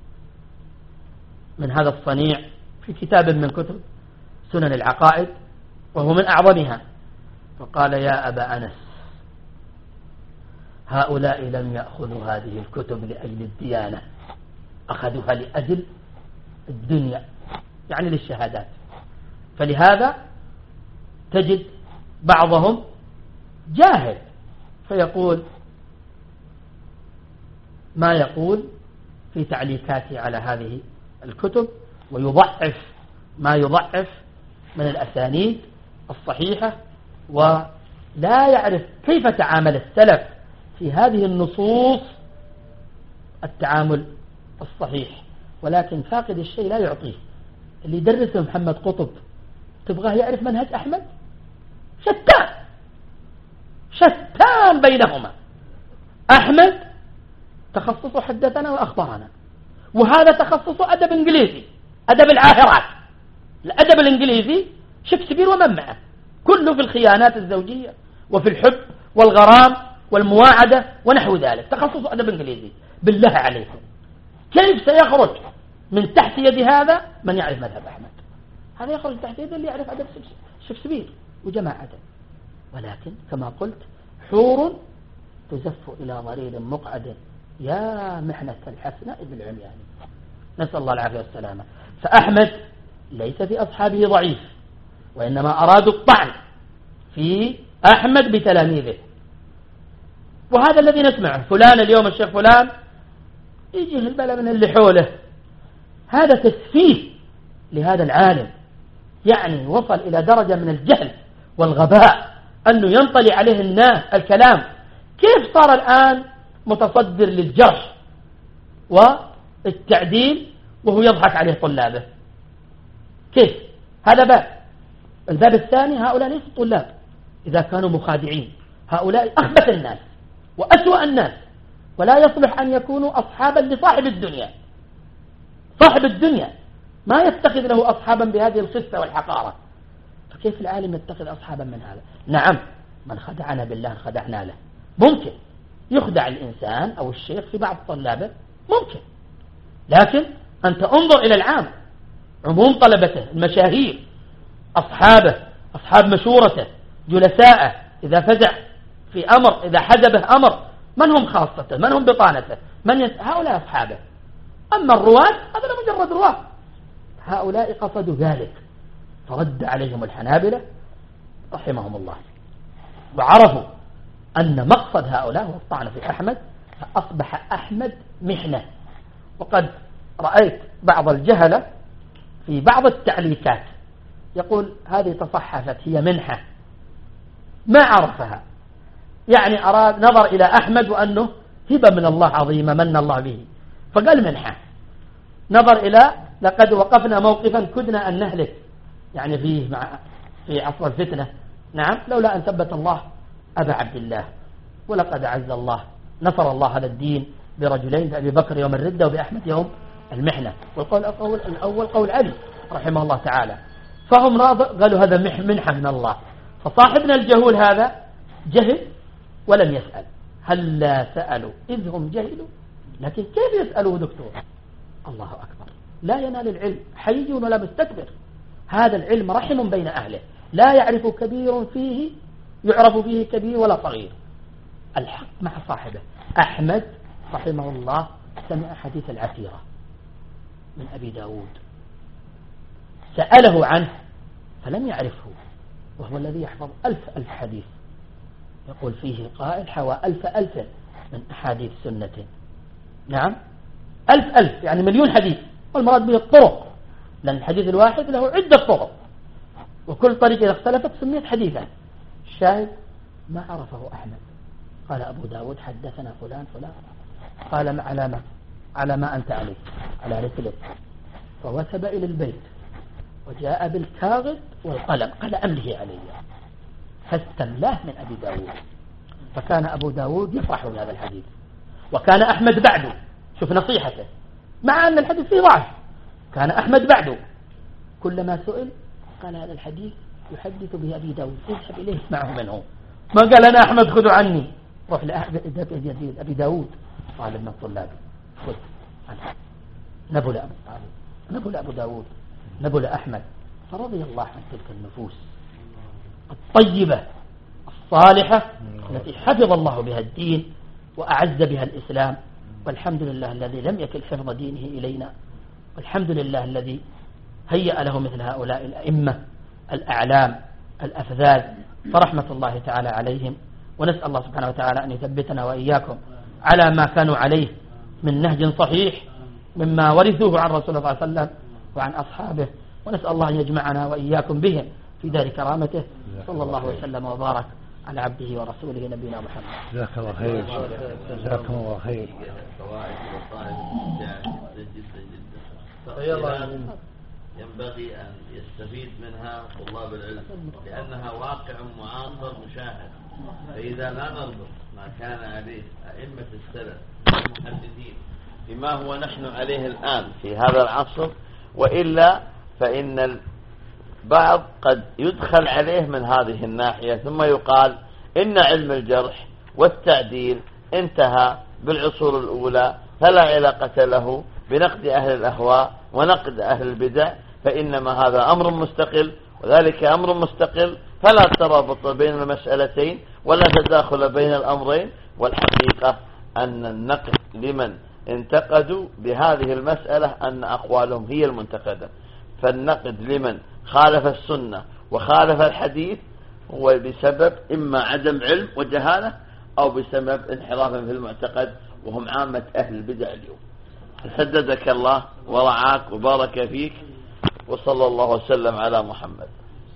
من هذا الصنيع في كتاب من كتب سنن العقائد وهو من أعظمها، فقال يا أبا أنس هؤلاء لم يأخذوا هذه الكتب لأجل الديانة، أخذوها لأجل الدنيا يعني للشهادات. فلهذا تجد بعضهم جاهل فيقول ما يقول في تعليقاته على هذه الكتب ويضعف ما يضعف من الأسانيد الصحيحة، ولا يعرف كيف تعامل السلف في هذه النصوص التعامل الصحيح، ولكن فاقد الشيء لا يعطيه. اللي يدرسه محمد قطب تبغاه يعرف منهج أحمد؟ شتان شتان بينهما. أحمد تخصصه حدثنا وأخبرنا، وهذا تخصصه أدب إنجليزي، أدب العاهرات. الأدب الإنجليزي شكسبير ومن معه كله في الخيانات الزوجية وفي الحب والغرام والمواعدة ونحو ذلك، تخصصه أدب إنجليزي. بالله عليكم كيف سيخرج من تحت يد هذا من يعرف مذهب أحمد؟ هذا يخرج تحت يد اللي يعرف أدب شكسبير وجماعته. ولكن كما قلت حور تزف إلى ضرير مقعد يا محنة الحسناء بالعميان، نسأل الله العافية والسلامة. فأحمد ليس في أصحابه ضعيف، وإنما أرادوا الطعن في أحمد بتلاميذه. وهذا الذي نسمعه فلان اليوم الشيخ فلان يجيه البلا من اللي حوله، هذا تسفيه لهذا العالم، يعني وصل إلى درجة من الجهل والغباء أنه ينطلي عليه الناس الكلام. كيف صار الآن متصدر للجرح والتعديل وهو يضحك عليه طلابه؟ كيف؟ هذا باب. الباب الثاني هؤلاء ليسوا طلاب إذا كانوا مخادعين، هؤلاء أخبث الناس وأسوأ الناس، ولا يصلح أن يكونوا أصحابا لصاحب الدنيا. صاحب الدنيا ما يتخذ له أصحابا بهذه الخسة والحقارة، فكيف العالم يتخذ أصحابا من هذا؟ نعم من خدعنا بالله خدعنا له. ممكن يخدع الإنسان أو الشيخ في بعض طلابه، ممكن، لكن أنت انظر إلى العام، عموم طلبته، المشاهير، أصحابه، أصحاب مشورته، جلساءه، إذا فزع في أمر، إذا حجبه أمر، من هم خاصته؟ من هم بطانته؟ من يس... هؤلاء أصحابه. أما الرواة هذا مجرد رواة هؤلاء قصدوا ذلك، فرد عليهم الحنابلة رحمهم الله، وعرفوا أن مقصد هؤلاء هو الطعن في أحمد، فأصبح أحمد محنة. وقد رأيت بعض الجهلة في بعض التعليقات يقول هذه تصحفت هي منحة، ما عرفها، يعني أراد نظر إلى أحمد وأنه هبة من الله عظيمة من الله به، فقال منحة. نظر إلى لقد وقفنا موقفا كدنا أن نهلك، يعني فيه مع في عصر الفتنة، نعم، لولا أن ثبت الله أبا عبد الله، ولقد أعز الله نصر الله هذا الدين برجلين، بأبي بكر يوم الردة وبأحمد يوم المحنة. والقول الأول, الأول قول علي رحمه الله تعالى. فهم راض قالوا هذا منحة من الله. فصاحبنا الجهول هذا جهل ولم يسأل، هل لا سألوا إذ هم جهلوا، لكن كيف يسألوا دكتور؟ الله أكبر، لا ينال العلم حي ولا مستكبر، هذا العلم رحم بين أهله، لا يعرف كبير فيه يعرف فيه كبير ولا صغير، الحق مع صاحبه. أحمد رحمه الله سمع حديث العسيرة من أبي داود، سأله عنه فلم يعرفه، وهو الذي يحفظ ألف ألف حديث، يقول فيه قائل حوى ألف ألف من أحاديث سنة، نعم، ألف ألف يعني مليون حديث، والمراد به الطرق، لأن الحديث الواحد له عدة طرق، وكل طريقة إذا اختلفت سميت حديثا. الشاهد ما عرفه أحمد، قال أبو داود حدثنا فلان فلان، قال على ما على ما أنت عليه، على رسلك، فوثب إلى البيت وجاء بالكاغذ والقلم، قال أمله علي، فاستملاه من أبي داود. فكان أبو داود يفرح بهذا الحديث، وكان أحمد بعده، شوف نصيحته، مع أن الحديث فيه ضعف، كان أحمد بعده كلما سئل قال هذا الحديث يحدث به أبي داود، اذهب إليه اسمعه منه، ما قال أنا أحمد خذوا عني، روح لأبي داود، قال من الطلاب خذ عنه، نبل أبو طالب، نبل أبو داود، نبل أحمد. فرضي الله عن تلك النفوس الطيبة الصالحة التي حفظ الله بها الدين وأعز بها الإسلام، والحمد لله الذي لم يكل حفظ دينه إلينا، والحمد لله الذي هيأ له مثل هؤلاء الأئمة الأعلام الأفذاذ، فرحمة الله تعالى عليهم. ونسأل الله سبحانه وتعالى أن يثبتنا وإياكم على ما كانوا عليه من نهج صحيح مما ورثوه عن رسول الله صلى الله عليه وسلم وعن أصحابه، ونسأل الله أن يجمعنا وإياكم بهم في دار كرامته، صلى الله وسلم وبارك على عبده ورسوله نبينا محمد. جزاك الله خير. جزاكم الله خير. ينبغي أن يستفيد منها طلاب العلم، لأنها واقع معاصر مشاهد. فإذا لا نربط ما كان عليه أئمة السلف المحدثين بما هو نحن عليه الآن في هذا العصر، وإلا فإن البعض قد يدخل عليه من هذه الناحية ثم يقال إن علم الجرح والتعديل انتهى بالعصور الأولى، فلا علاقة له بنقد أهل الأهواء ونقد أهل البدع، فإنما هذا أمر مستقل وذلك أمر مستقل، فلا ترابط بين المسألتين ولا تداخل بين الأمرين. والحقيقة أن النقد لمن انتقدوا بهذه المسألة أن أقوالهم هي المنتقدة، فالنقد لمن خالف السنة وخالف الحديث هو بسبب إما عدم علم وجهالة أو بسبب انحراف في المعتقد، وهم عامة أهل البدع اليوم. سددك الله ورعاك وبارك فيك، وصلى الله وسلم على محمد.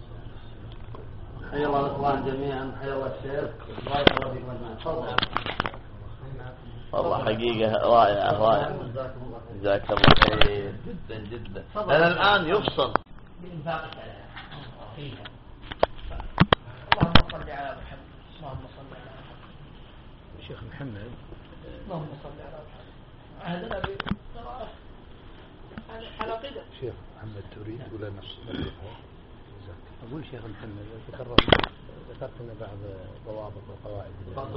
حيا الله الإخوان جميعا، حيا الله الشيخ، بارك الله فيكم. تفضل. والله حقيقة رائعة رائعة، جزاك الله خير جدا جدا. أنا الآن يفصل بالإنفاق فيها. اللهم صل على محمد، اللهم صل على محمد. شيخ محمد، اللهم صل على محمد. عهدنا بالقراءة على قدر. شيخ محمد تريد ولا نفس؟ أقول شيخ محمد تكرر ذكرت لنا بعض ضوابط وقواعد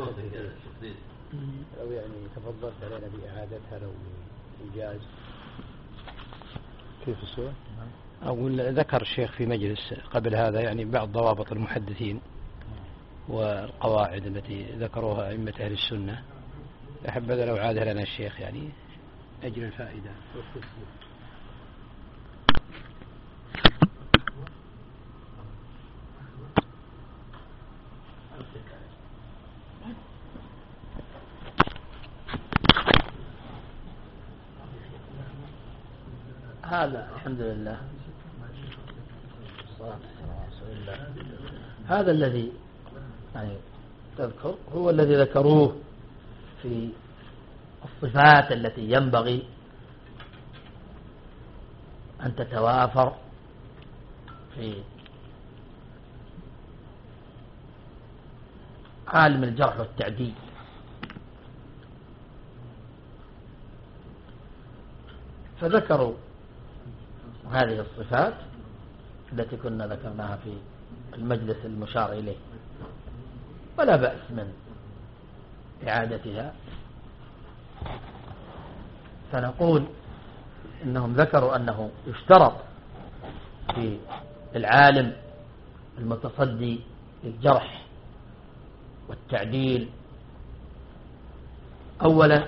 لو يعني تفضلت علينا بإعادتها لو إيجاز. كيف السؤال؟ أقول ذكر الشيخ في مجلس قبل هذا يعني بعض ضوابط المحدثين والقواعد التي ذكروها أئمة أهل السنة، أحب هذا لو عادها لنا الشيخ يعني أجل الفائدة. الحمد لله. هذا الذي يعني تذكر هو الذي ذكروه في الصفات التي ينبغي أن تتوافر في عالم الجرح والتعديل. فذكروا هذه الصفات التي كنا ذكرناها في المجلس المشار إليه، ولا بأس من إعادتها. فنقول إنهم ذكروا أنه يشترط في العالم المتصدي للجرح والتعديل أولا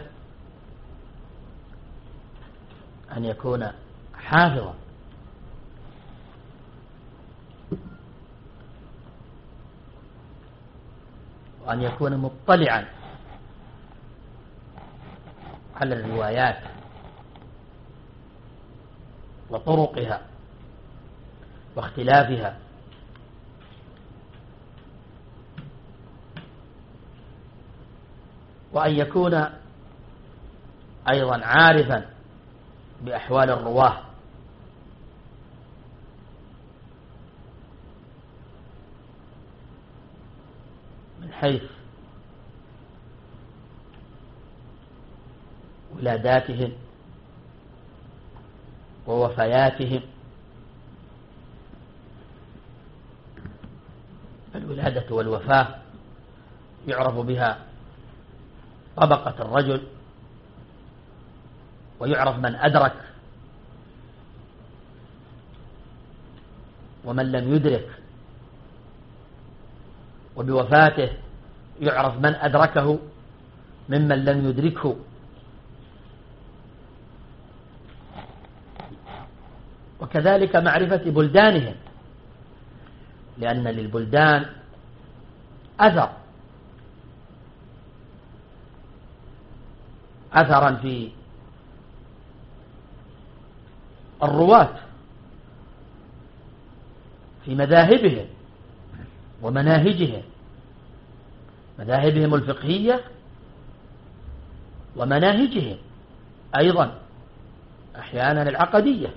أن يكون حافظا، وأن يكون مطلعا على الروايات وطرقها واختلافها، وأن يكون أيضا عارفا بأحوال الرواه، من حيث ولاداتهم ووفياتهم. الولادة والوفاة يعرف بها طبقة الرجل، ويعرف من أدرك ومن لم يدرك، وبوفاته يعرف من أدركه ممن لم يدركه. وكذلك معرفة بلدانهم، لأن للبلدان أثر أثرا في الرواة، في مذاهبهم ومناهجهم، مذاهبهم الفقهية ومناهجهم أيضا أحيانا العقدية.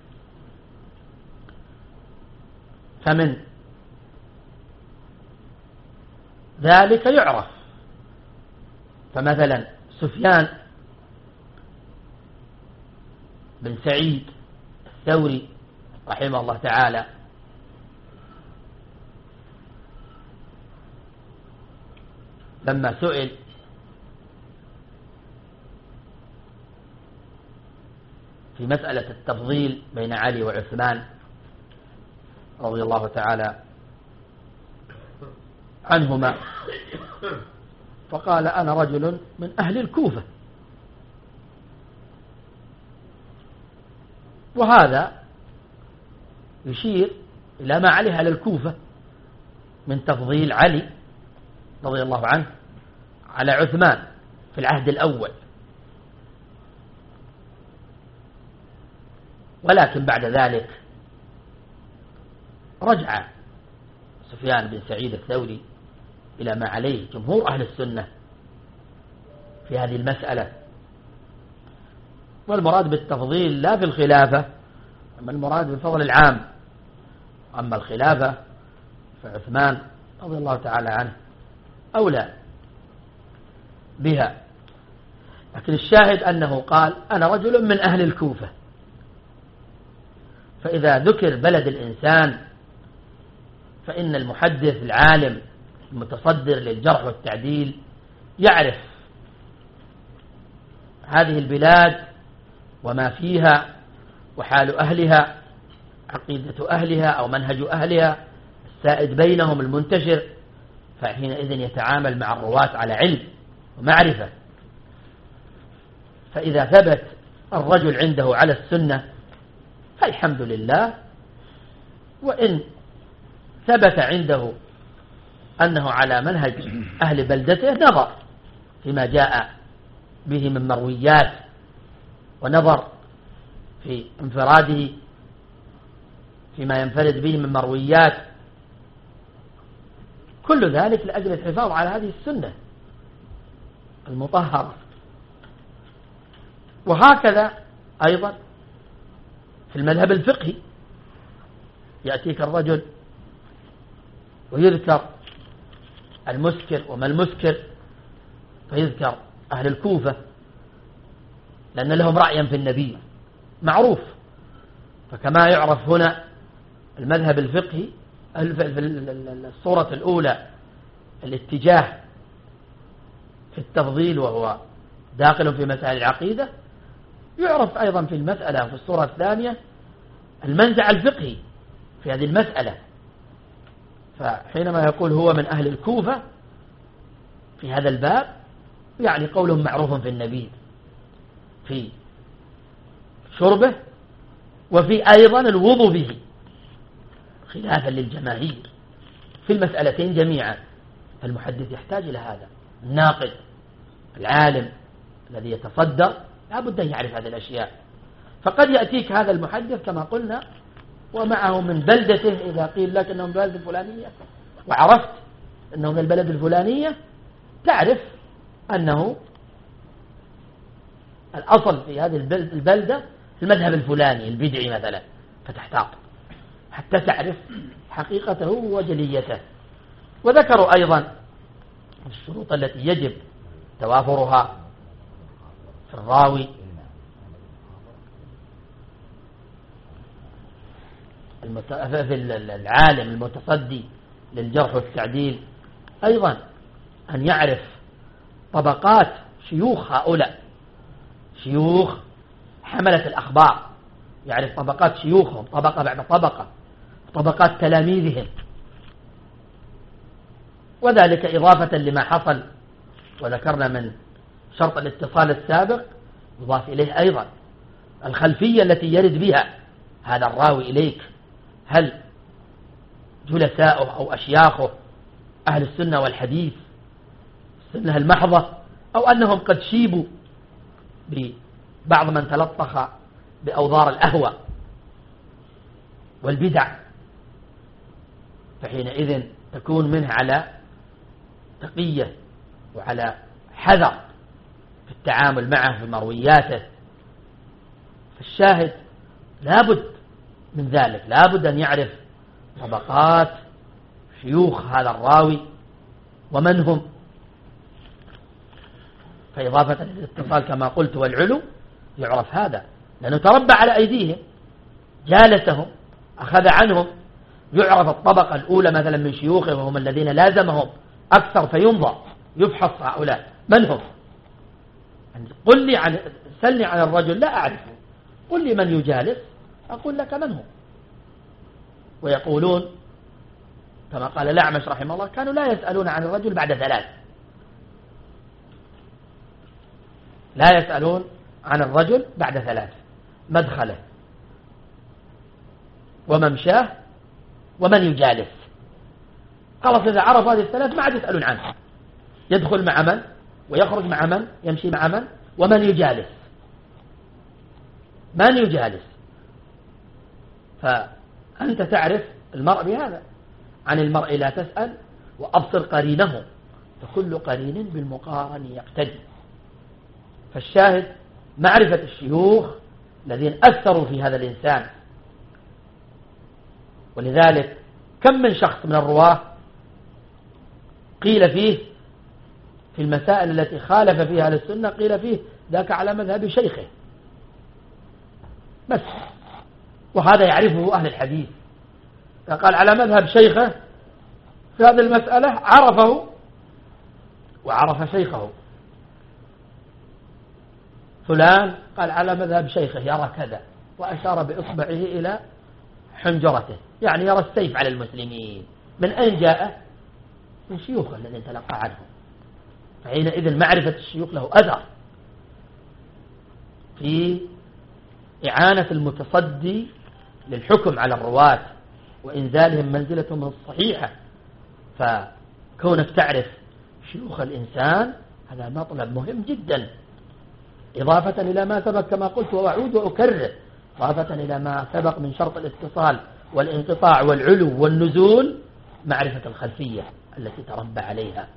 فمن ذلك يعرف، فمثلا سفيان بن سعيد الثوري رحمه الله تعالى لما سئل في مسألة التفضيل بين علي وعثمان رضي الله تعالى عنهما، فقال: أنا رجل من أهل الكوفة. وهذا يشير إلى ما عليه على الكوفة من تفضيل علي رضي الله عنه على عثمان في العهد الأول. ولكن بعد ذلك رجع سفيان بن سعيد الثوري إلى ما عليه جمهور أهل السنة في هذه المسألة. والمراد بالتفضيل لا في الخلافة، أما المراد بالفضل العام. أما الخلافة فعثمان رضي الله تعالى عنه أولى بها. لكن الشاهد أنه قال: أنا رجل من أهل الكوفة. فإذا ذكر بلد الإنسان فإن المحدث العالم المتصدر للجرح والتعديل يعرف هذه البلاد وما فيها وحال أهلها، عقيدة أهلها أو منهج أهلها السائد بينهم المنتشر، فحينئذ يتعامل مع الرواة على علم ومعرفة. فإذا ثبت الرجل عنده على السنة فالحمد لله، وإن ثبت عنده أنه على منهج أهل بلدته نظر فيما جاء به من مرويات، ونظر في انفراده فيما ينفرد به من مرويات، كل ذلك لأجل الحفاظ على هذه السنة المطهرة. وهكذا أيضا في المذهب الفقهي يأتيك الرجل ويذكر المسكر وما المسكر، فيذكر أهل الكوفة لأن لهم رأيا في النبي معروف. فكما يعرف هنا المذهب الفقهي في الصورة الأولى الاتجاه في التفضيل وهو داخل في مسائل العقيدة، يعرف أيضا في المسألة في الصورة الثانية المنزع الفقهي في هذه المسألة. فحينما يقول هو من أهل الكوفة في هذا الباب يعني قولهم معروف في النبي في شربه وفي أيضا الوضوء به، خلافا للجماهير في المسألتين جميعا. المحدث يحتاج إلى هذا، الناقد العالم الذي يتصدر لا بد أن يعرف هذه الأشياء. فقد يأتيك هذا المحدث كما قلنا ومعه من بلدته، إذا قيل لك أنه من البلد الفلانية وعرفت أنه من البلد الفلانية تعرف أنه الأصل في هذه البلدة المذهب الفلاني البدعي مثلا، فتحتاط حتى تعرف حقيقته وجليته. وذكروا أيضا الشروط التي يجب توافرها في الراوي، في العالم المتصدي للجرح والتعديل، أيضا أن يعرف طبقات شيوخ هؤلاء، شيوخ حملة الأخبار، يعرف طبقات شيوخهم طبقة بعد طبقة، طبقات تلاميذهم، وذلك إضافة لما حصل وذكرنا من شرط الاتصال السابق، يضاف إليه أيضا الخلفية التي يرد بها هذا الراوي إليك، هل جلساؤه أو أشياخه أهل السنة والحديث السنة المحضة، أو أنهم قد شيبوا ببعض من تلطخ بأوضار الأهوى والبدع، فحينئذ تكون منه على تقية وعلى حذر في التعامل معه في مروياته. فالشاهد لابد من ذلك، لابد أن يعرف طبقات شيوخ هذا الراوي ومن هم. فإضافة للاتصال كما قلت والعلو يعرف هذا، لأنه تربى على أيديهم، جالسهم، أخذ عنهم، يعرف الطبقة الأولى مثلا من شيوخه وهم الذين لازمهم أكثر، فينظر يفحص هؤلاء من هم. قل لي عن سلني عن الرجل لا أعرفه، قل لي من يجالس أقول لك من هو. ويقولون كما قال الأعمش رحمه الله كانوا لا يسألون عن الرجل بعد ثلاث، لا يسألون عن الرجل بعد ثلاث، مدخله وممشاه ومن يجالس. خلاص إذا عرف هذه الثلاث ما عاد يسألون عنه، يدخل مع من ويخرج مع من، يمشي مع من، ومن يجالس، من يجالس. فأنت تعرف المرء بهذا، عن المرء لا تسأل وأبصر قرينه، فكل قرين بالمقارن يقتدي. فالشاهد معرفة الشيوخ الذين أثروا في هذا الإنسان. ولذلك كم من شخص من الرواة قيل فيه في المسائل التي خالف فيها السنة قيل فيه ذاك على مذهب شيخه بس، وهذا يعرفه أهل الحديث. فقال على مذهب شيخه في هذه المسألة، عرفه وعرف شيخه. فلان قال على مذهب شيخه يرى كذا، وأشار بإصبعه إلى حنجرته، يعني يرى السيف على المسلمين. من أين جاء؟ من شيوخه الذين تلقى عنهم. فحينئذ معرفة الشيوخ له أثر في إعانة المتصدي للحكم على الرواة وإنزالهم منزلتهم الصحيحة. فكونك تعرف شيوخ الإنسان هذا مطلب مهم جدا، إضافة إلى ما سبق كما قلت وأعود وأكرر، إضافة إلى ما سبق من شرط الاتصال والانقطاع والعلو والنزول معرفة الخلفية التي تربى عليها،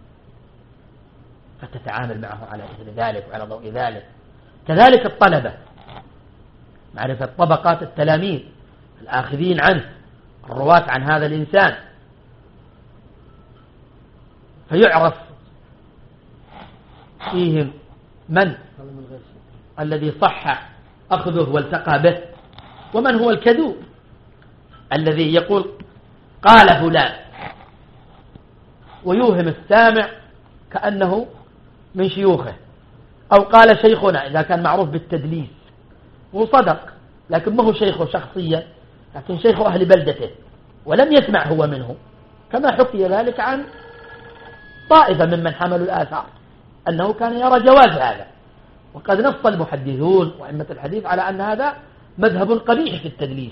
فتتعامل معه على إثر ذلك وعلى ضوء ذلك. كذلك الطلبة، معرفة طبقات التلاميذ الآخذين عنه، الرواة عن هذا الإنسان، فيعرف فيهم من الذي صح أخذه والتقى به، ومن هو الكذوب الذي يقول قال فلان ويوهم السامع كأنه من شيوخه، أو قال شيخنا إذا كان معروف بالتدليس، وصدق لكن ما هو شيخه شخصيا، لكن شيخ أهل بلدته ولم يسمع هو منه، كما حكي ذلك عن طائفة ممن حملوا الآثار أنه كان يرى جواز هذا، وقد نص المحدثون وأئمة الحديث على أن هذا مذهب قبيح في التدليس.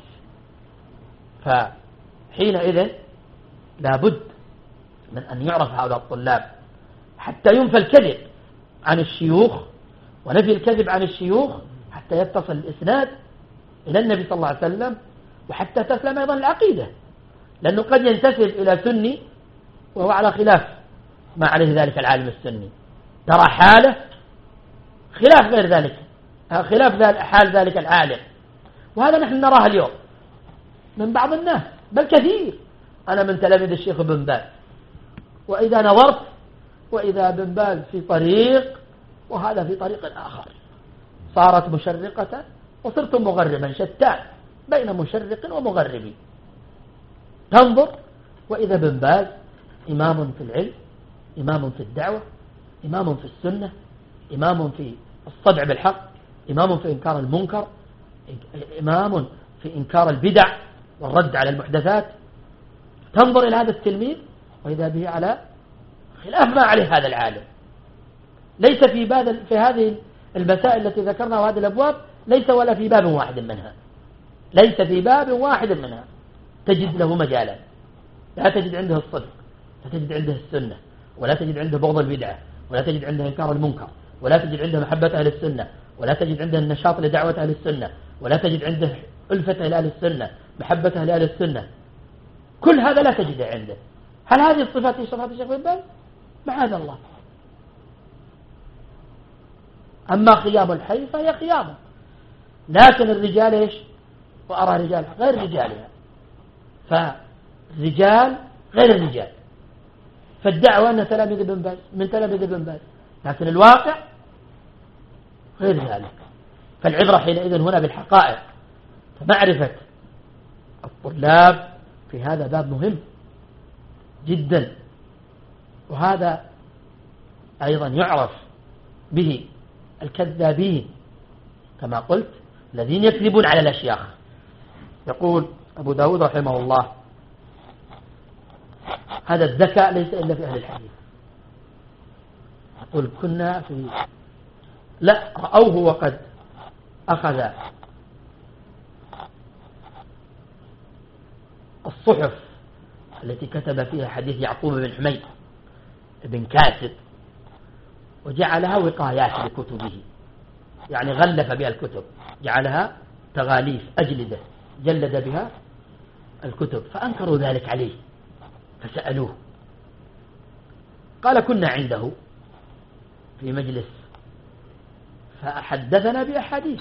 فحينئذ لابد من أن يعرف هؤلاء الطلاب حتى ينفى الكذب عن الشيوخ، ونفي الكذب عن الشيوخ حتى يتصل الإسناد إلى النبي صلى الله عليه وسلم، وحتى تسلم أيضا العقيدة، لأنه قد ينتسب إلى سني وهو على خلاف ما عليه ذلك العالم السني، ترى حاله خلاف غير ذلك، خلاف حال ذلك العالم، وهذا نحن نراه اليوم من بعض الناس بل كثير. أنا من تلاميذ الشيخ بن باز، وإذا نظرت وإذا بن باز في طريق وهذا في طريق آخر، صارت مشرقة وصرت مغربا، شتان بين مشرق ومغرب. تنظر وإذا بن باز إمام في العلم، إمام في الدعوة، إمام في السنة، إمام في الصدع بالحق، إمام في إنكار المنكر، إمام في إنكار البدع والرد على المحدثات. تنظر إلى هذا التلميذ وإذا به على خلاف ما عليه هذا العالم، ليس في باب في هذه المسائل التي ذكرنا وهذه الأبواب، ليس ولا في باب واحد منها، ليس في باب واحد منها تجد له مجالا، لا تجد عنده الصدق، لا تجد عنده السنة، ولا تجد عنده بغض البدعة، ولا تجد عنده إنكار المنكر، ولا تجد عنده محبة أهل السنة، ولا تجد عنده النشاط لدعوة أهل السنة، ولا تجد عنده ألفة إلى أهل السنة، محبة أهل أهل السنة. كل هذا لا تجده عنده. هل هذه الصفات هي صفات الشيخ بن باز؟ معاذ الله. أما خيام الحي فهي خيامه، لكن الرجال إيش؟ وأرى رجال غير رجالها، فالرجال غير الرجال. فالدعوة أن تلاميذ ابن باز من تلاميذ ابن باز، لكن الواقع غير ذلك. فالعبرة حينئذ هنا بالحقائق. فمعرفة الطلاب في هذا باب مهم جدا، وهذا أيضا يعرف به الكذابين كما قلت، الذين يكذبون على الأشياخ. يقول أبو داود رحمه الله: هذا الذكاء ليس إلا في أهل الحديث. يقول كنا في لا رأوه وقد أخذ الصحف التي كتب فيها حديث يعقوب بن حميد بن كاسب وجعلها وقايات لكتبه، يعني غلف بها الكتب، جعلها تغاليف أجلدة جلد بها الكتب. فأنكروا ذلك عليه فسألوه، قال كنا عنده في مجلس فحدثنا بأحاديث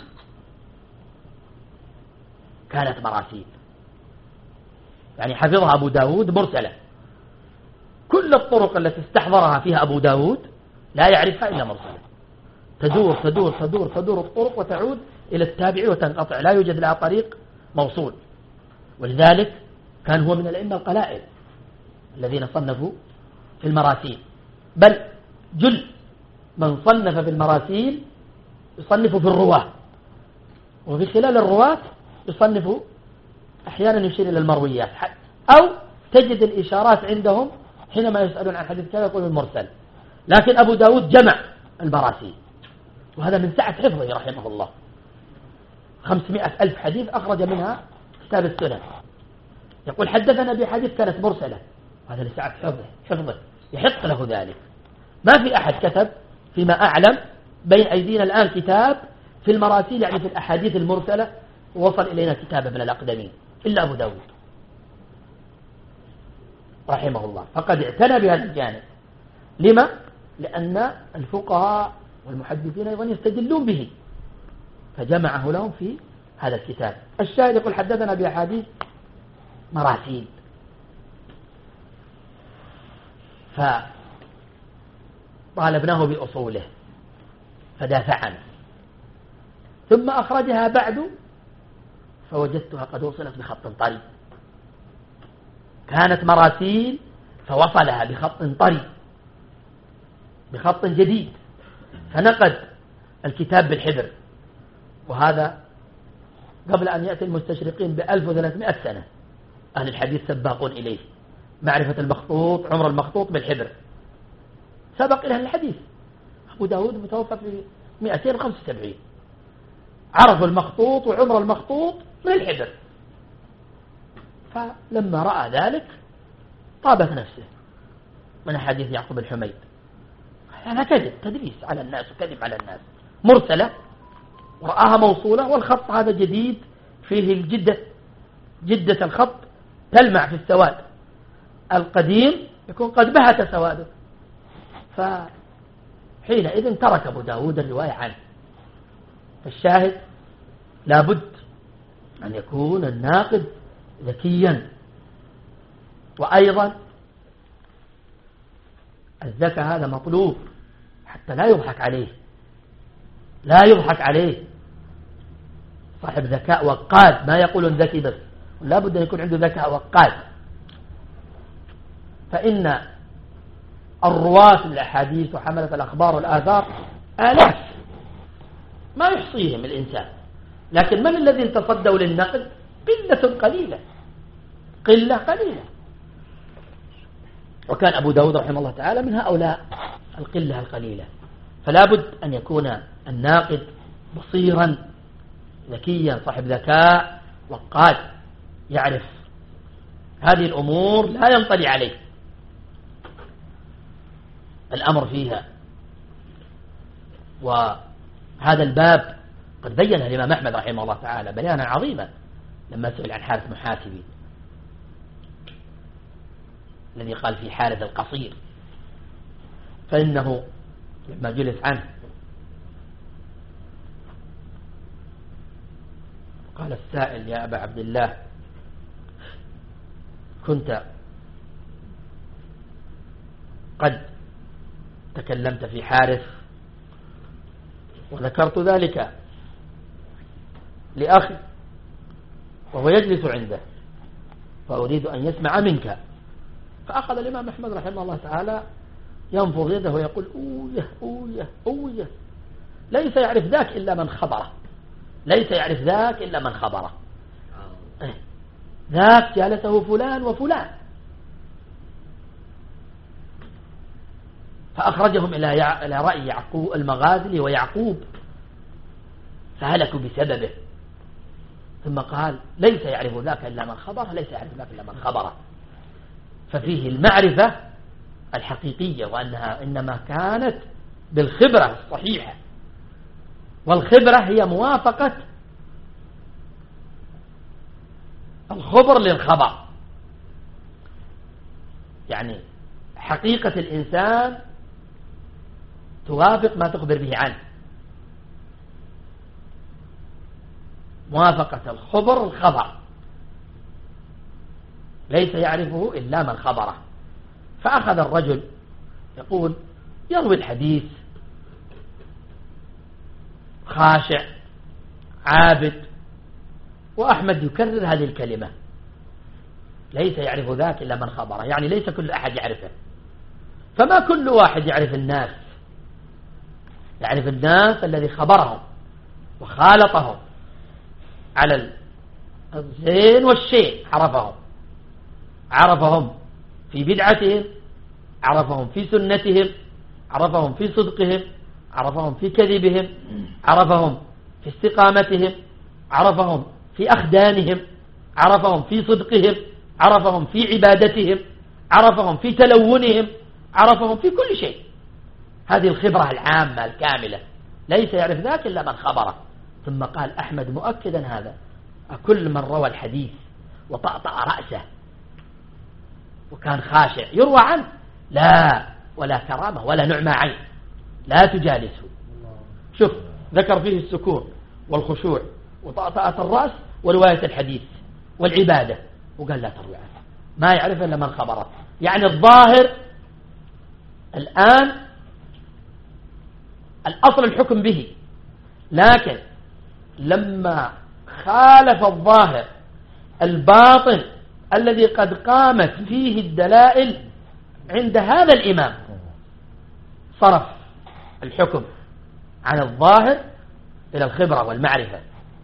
كانت مراسيل، يعني حفظها أبو داود مرسلة، كل الطرق التي استحضرها فيها أبو داود لا يعرفها إلا مرسلة، تدور تدور تدور تدور الطرق وتعود إلى التابع وتنقطع، لا يوجد لها طريق موصول. ولذلك كان هو من الأئمة القلائل الذين صنفوا في المراسيل، بل جل من صنف في المراسيل يصنف في الرواة، وفي خلال الرواة يصنف أحيانا يشير إلى المرويات، أو تجد الإشارات عندهم حينما يسألون عن حديث كذا يقول المرسل. لكن أبو داود جمع المراسيل، وهذا من سعة حفظه رحمه الله. خمسمائة ألف حديث أخرج منها كتاب السنن. يقول حدثنا بحديث كانت مرسلة، وهذا لسعة حفظه حفظه يحق له ذلك. ما في أحد كتب فيما أعلم بين أيدينا الآن كتاب في المراسيل، يعني في الأحاديث المرسلة، ووصل إلينا كتاب من الأقدمين. إلا أبو داود رحمه الله، فقد اعتنى بهذا الجانب. لما؟ لأن الفقهاء والمحدثين أيضا يستدلون به، فجمعه لهم في هذا الكتاب. الشاهد يقول حدثنا بأحاديث مراسيل، فطالبناه بأصوله فدافعنا، ثم أخرجها بعد فوجدتها قد وصلت بخط طري، كانت مراسيل فوصلها بخط طري بخط جديد، فنقد الكتاب بالحبر، وهذا قبل أن يأتي المستشرقين بألف وثلاثمائة سنة. أهل الحديث سباقون إليه، معرفة المخطوط، عمر المخطوط بالحبر سبق إلى الحديث. أبو داود متوفى في مئتين وخمسة وسبعين، عرفوا المخطوط وعمر المخطوط من الحبر، فلما رأى ذلك طابت نفسه من حديث يعقوب الحميد. هذا كذب، تدريس على الناس وكذب على الناس، مرسلة ورآها موصولة، والخط هذا جديد فيه الجدة، جدة الخط تلمع في السواد، القديم يكون قد بهت سواده، فحينئذ ترك أبو داود الرواية عنه. فالشاهد لابد أن يكون الناقد ذكيا، وأيضا الذكاء هذا مطلوب حتى لا يضحك عليه، لا يضحك عليه. صاحب ذكاء وقاد، ما يقولون ذكي بس، لا بد أن يكون عنده ذكاء وقاد. فإن الرواة الأحاديث وحملة الأخبار والآثار آلاف ما يحصيهم الإنسان، لكن من الذين تصدوا للنقد؟ قلة قليلة، قلة قليلة. وكان أبو داود رحمه الله تعالى من هؤلاء القلة القليلة. فلا بد أن يكون الناقد بصيرا ذكيا، صاحب ذكاء وقاد، يعرف هذه الأمور لا ينطلي عليه الأمر فيها. وهذا الباب قد بين الإمام أحمد رحمه الله تعالى بيانا عظيما لما سئل عن حارث محاسبي الذي قال في حارث القصير، فإنه لما جلس عنه قال السائل: يا أبا عبد الله، كنت قد تكلمت في حارث وذكرت ذلك لأخي وهو يجلس عنده، فأريد أن يسمع منك. فأخذ الإمام أحمد رحمه الله تعالى ينفض يده ويقول: أويه أويه أويه، ليس يعرف ذاك إلا من خبره، ليس يعرف ذاك إلا من خبره، ذاك جالسه فلان وفلان. فأخرجهم إلى رأي يعقوب المغازلي ويعقوب، فهلكوا بسببه. ثم قال: ليس يعرف ذاك إلا من خبره، ليس يعرف ذاك إلا من خبره. ففيه المعرفة الحقيقية، وأنها إنما كانت بالخبرة الصحيحة، والخبرة هي موافقة الخبر للخبر، يعني حقيقة الإنسان توافق ما تخبر به عنه، موافقة الخبر الخبر، ليس يعرفه إلا من خبره. فأخذ الرجل يقول يروي الحديث خاشع عابد، وأحمد يكرر هذه الكلمة: ليس يعرف ذاك إلا من خبره، يعني ليس كل أحد يعرفه. فما كل واحد يعرف الناس، يعرف الناس الذي خبرهم وخالطهم على الزين والشين، عرفهم عرفهم في بدعتهم، عرفهم في سنتهم، عرفهم في صدقهم، عرفهم في كذبهم، عرفهم في استقامتهم، عرفهم في أخدانهم، عرفهم في صدقهم، عرفهم في عبادتهم، عرفهم في تلونهم، عرفهم في كل شيء. هذه الخبرة العامة الكاملة، ليس يعرف ذاك إلا من خبره. ثم قال أحمد مؤكدا هذا: كل من روى الحديث وطأطأ رأسه وكان خاشع يروى عنه لا ولا كرامة ولا نعمة عين لا تجالسه. شوف ذكر فيه السكون والخشوع وطأطأة الرأس ورواية الحديث والعبادة وقال لا تروي عنه ما يعرف إلا من خبره. يعني الظاهر الآن الأصل الحكم به، لكن لما خالف الظاهر الباطن الذي قد قامت فيه الدلائل عند هذا الإمام صرف الحكم عن الظاهر إلى الخبرة والمعرفة،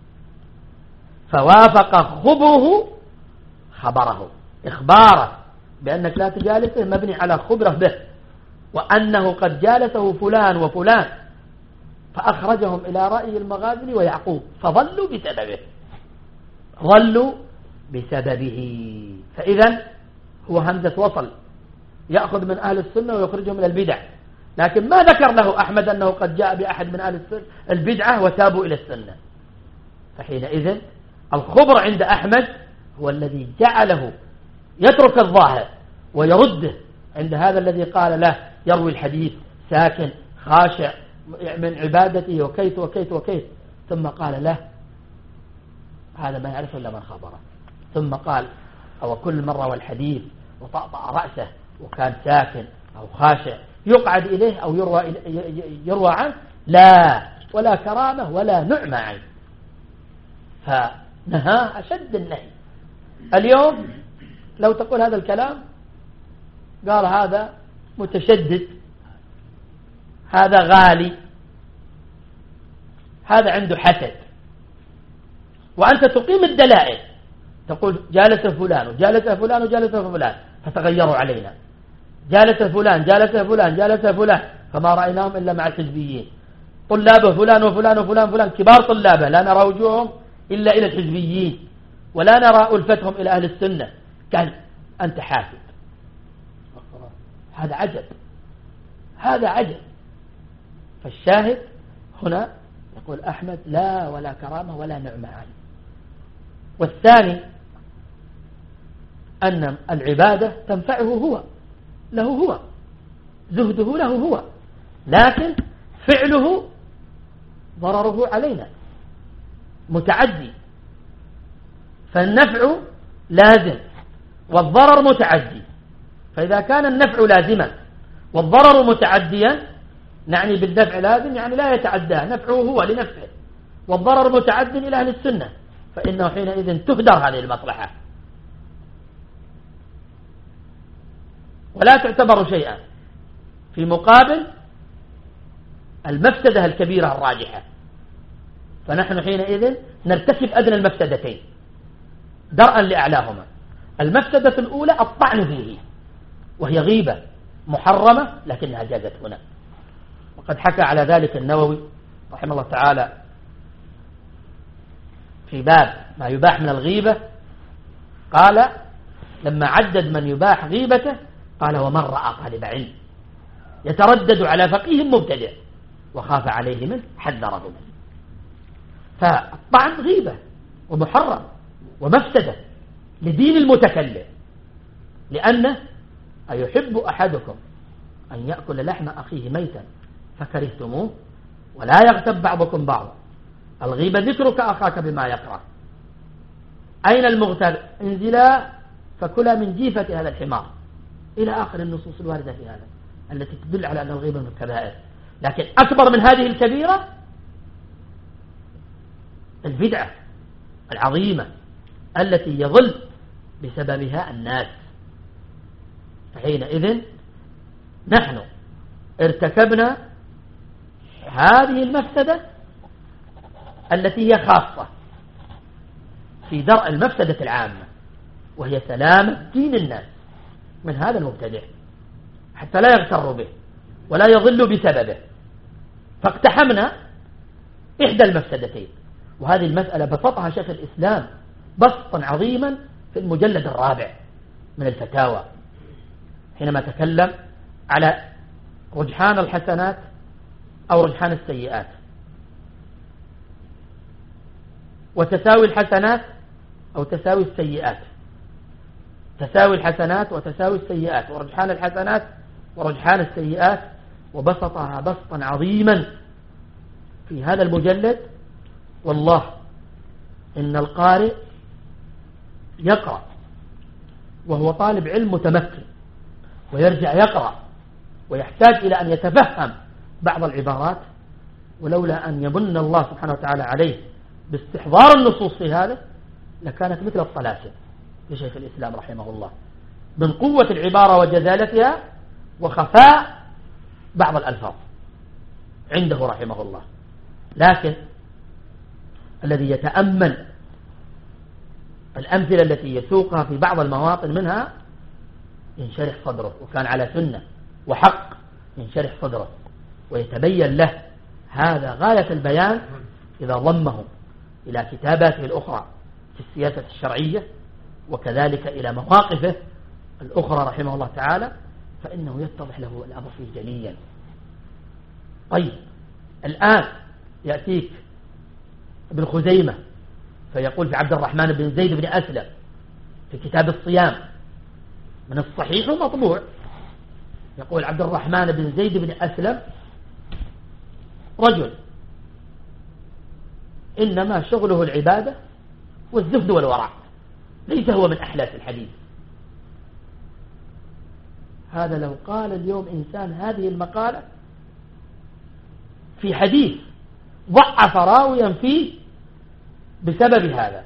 فوافق خبره خبره إخباره بأنك لا تجالسه مبني على خبره به، وأنه قد جالسه فلان وفلان فأخرجهم إلى رأي المغازي ويعقوب فظلوا بسببه ظلوا بسببه. فإذا هو همزة وصل يأخذ من أهل السنة ويخرجهم من البدع، لكن ما ذكر له أحمد أنه قد جاء بأحد من أهل البدعة وتابوا إلى السنة. فحينئذ الخبر عند أحمد هو الذي جعله يترك الظاهر ويرده عند هذا الذي قال له يروي الحديث ساكن خاشع من عبادته وكيت وكيت وكيت، ثم قال له هذا ما يعرف إلا من خبره، ثم قال أو كل مرة والحديث وطأطأ رأسه وكان ساكن أو خاشع يقعد إليه أو يروى, يروى عنه لا ولا كرامة ولا نعمة عنه، فنهاه أشد النهي. اليوم لو تقول هذا الكلام قال هذا متشدد هذا غالي هذا عنده حسد، وأنت تقيم الدلائل تقول جالس فلان وجالس فلان وجالس فلان فتغيروا علينا، جالس فلان جالس فلان جالس فلان فما رأيناهم إلا مع الحزبيين، طلابه فلان وفلان وفلان فلان كبار طلابه لا نرى وجوههم إلا إلى الحزبيين ولا نرى ألفتهم إلى أهل السنة، قال أنت حاسد. هذا عجب هذا عجب. فالشاهد هنا يقول أحمد لا ولا كرامة ولا نعمة عنه. والثاني أن العبادة تنفعه هو له هو زهده له هو، لكن فعله ضرره علينا متعدي، فالنفع لازم والضرر متعدي، فإذا كان النفع لازما والضرر متعديا نعني بالنفع لازم يعني لا يتعداه نفعه هو لنفعه، والضرر متعد إلى أهل السنة، فإنه حينئذ تهدر هذه المصلحة ولا تعتبر شيئا في مقابل المفسدة الكبيرة الراجحة. فنحن حينئذ نرتكب أدنى المفسدتين درءا لأعلاهما. المفسدة الأولى الطعن فيه وهي غيبة محرمة لكنها جازت هنا، وقد حكى على ذلك النووي رحمه الله تعالى في باب ما يباح من الغيبة، قال لما عدد من يباح غيبته قال ومن رأى طالب علم يتردد على فقيه مبتدع وخاف عليه منه حذره منه. فالطعن غيبة ومحرم ومفسدة لدين المتكلم، لأنه أيحب أحدكم أن يأكل لحم أخيه ميتا فكرهتموه ولا يغتب بعضكم بعضا، الغيبة ذكرك أخاك بما يكره، أين المغتاب انزلا فكلا من جيفة هذا الحمار إلى آخر النصوص الواردة في هذا التي تدل على أن الغيبة من الكبائر. لكن أكبر من هذه الكبيرة البدعة العظيمة التي يضل بسببها الناس. فحينئذ نحن ارتكبنا هذه المفسدة التي هي خاصة في درء المفسدة العامة وهي سلامة دين الناس من هذا المبتدع حتى لا يغتر به ولا يضل بسببه، فاقتحمنا إحدى المفسدتين. وهذه المسألة بسطها شيخ الإسلام بسطا عظيما في المجلد الرابع من الفتاوى حينما تكلم على رجحان الحسنات أو رجحان السيئات وتساوي الحسنات أو تساوي السيئات. تساوي الحسنات وتساوي السيئات ورجحان الحسنات ورجحان السيئات، وبسطها بسطا عظيما في هذا المجلد. والله إن القارئ يقرأ وهو طالب علم متمكن ويرجع يقرأ ويحتاج إلى أن يتفهم بعض العبارات، ولولا أن يمن الله سبحانه وتعالى عليه باستحضار النصوص في هذا لكانت مثل الطلاسم لشيخ الإسلام رحمه الله، من قوة العبارة وجزالتها وخفاء بعض الألفاظ عنده رحمه الله. لكن الذي يتأمل الأمثلة التي يسوقها في بعض المواطن منها ينشرح صدره، وكان على سنة وحق ينشرح صدره ويتبين له هذا غاية البيان إذا ضمه إلى كتاباته الأخرى في السياسة الشرعية وكذلك إلى مواقفه الأخرى رحمه الله تعالى، فإنه يتضح له الأمر فيه جليا. طيب الآن يأتيك ابن خزيمة فيقول في عبد الرحمن بن زيد بن أسلم في كتاب الصيام من الصحيح ومطبوع، يقول عبد الرحمن بن زيد بن أسلم رجل إنما شغله العبادة والزهد والورع، ليس هو من أحلاف الحديث. هذا لو قال اليوم إنسان هذه المقالة في حديث ضعف راويا فيه بسبب هذا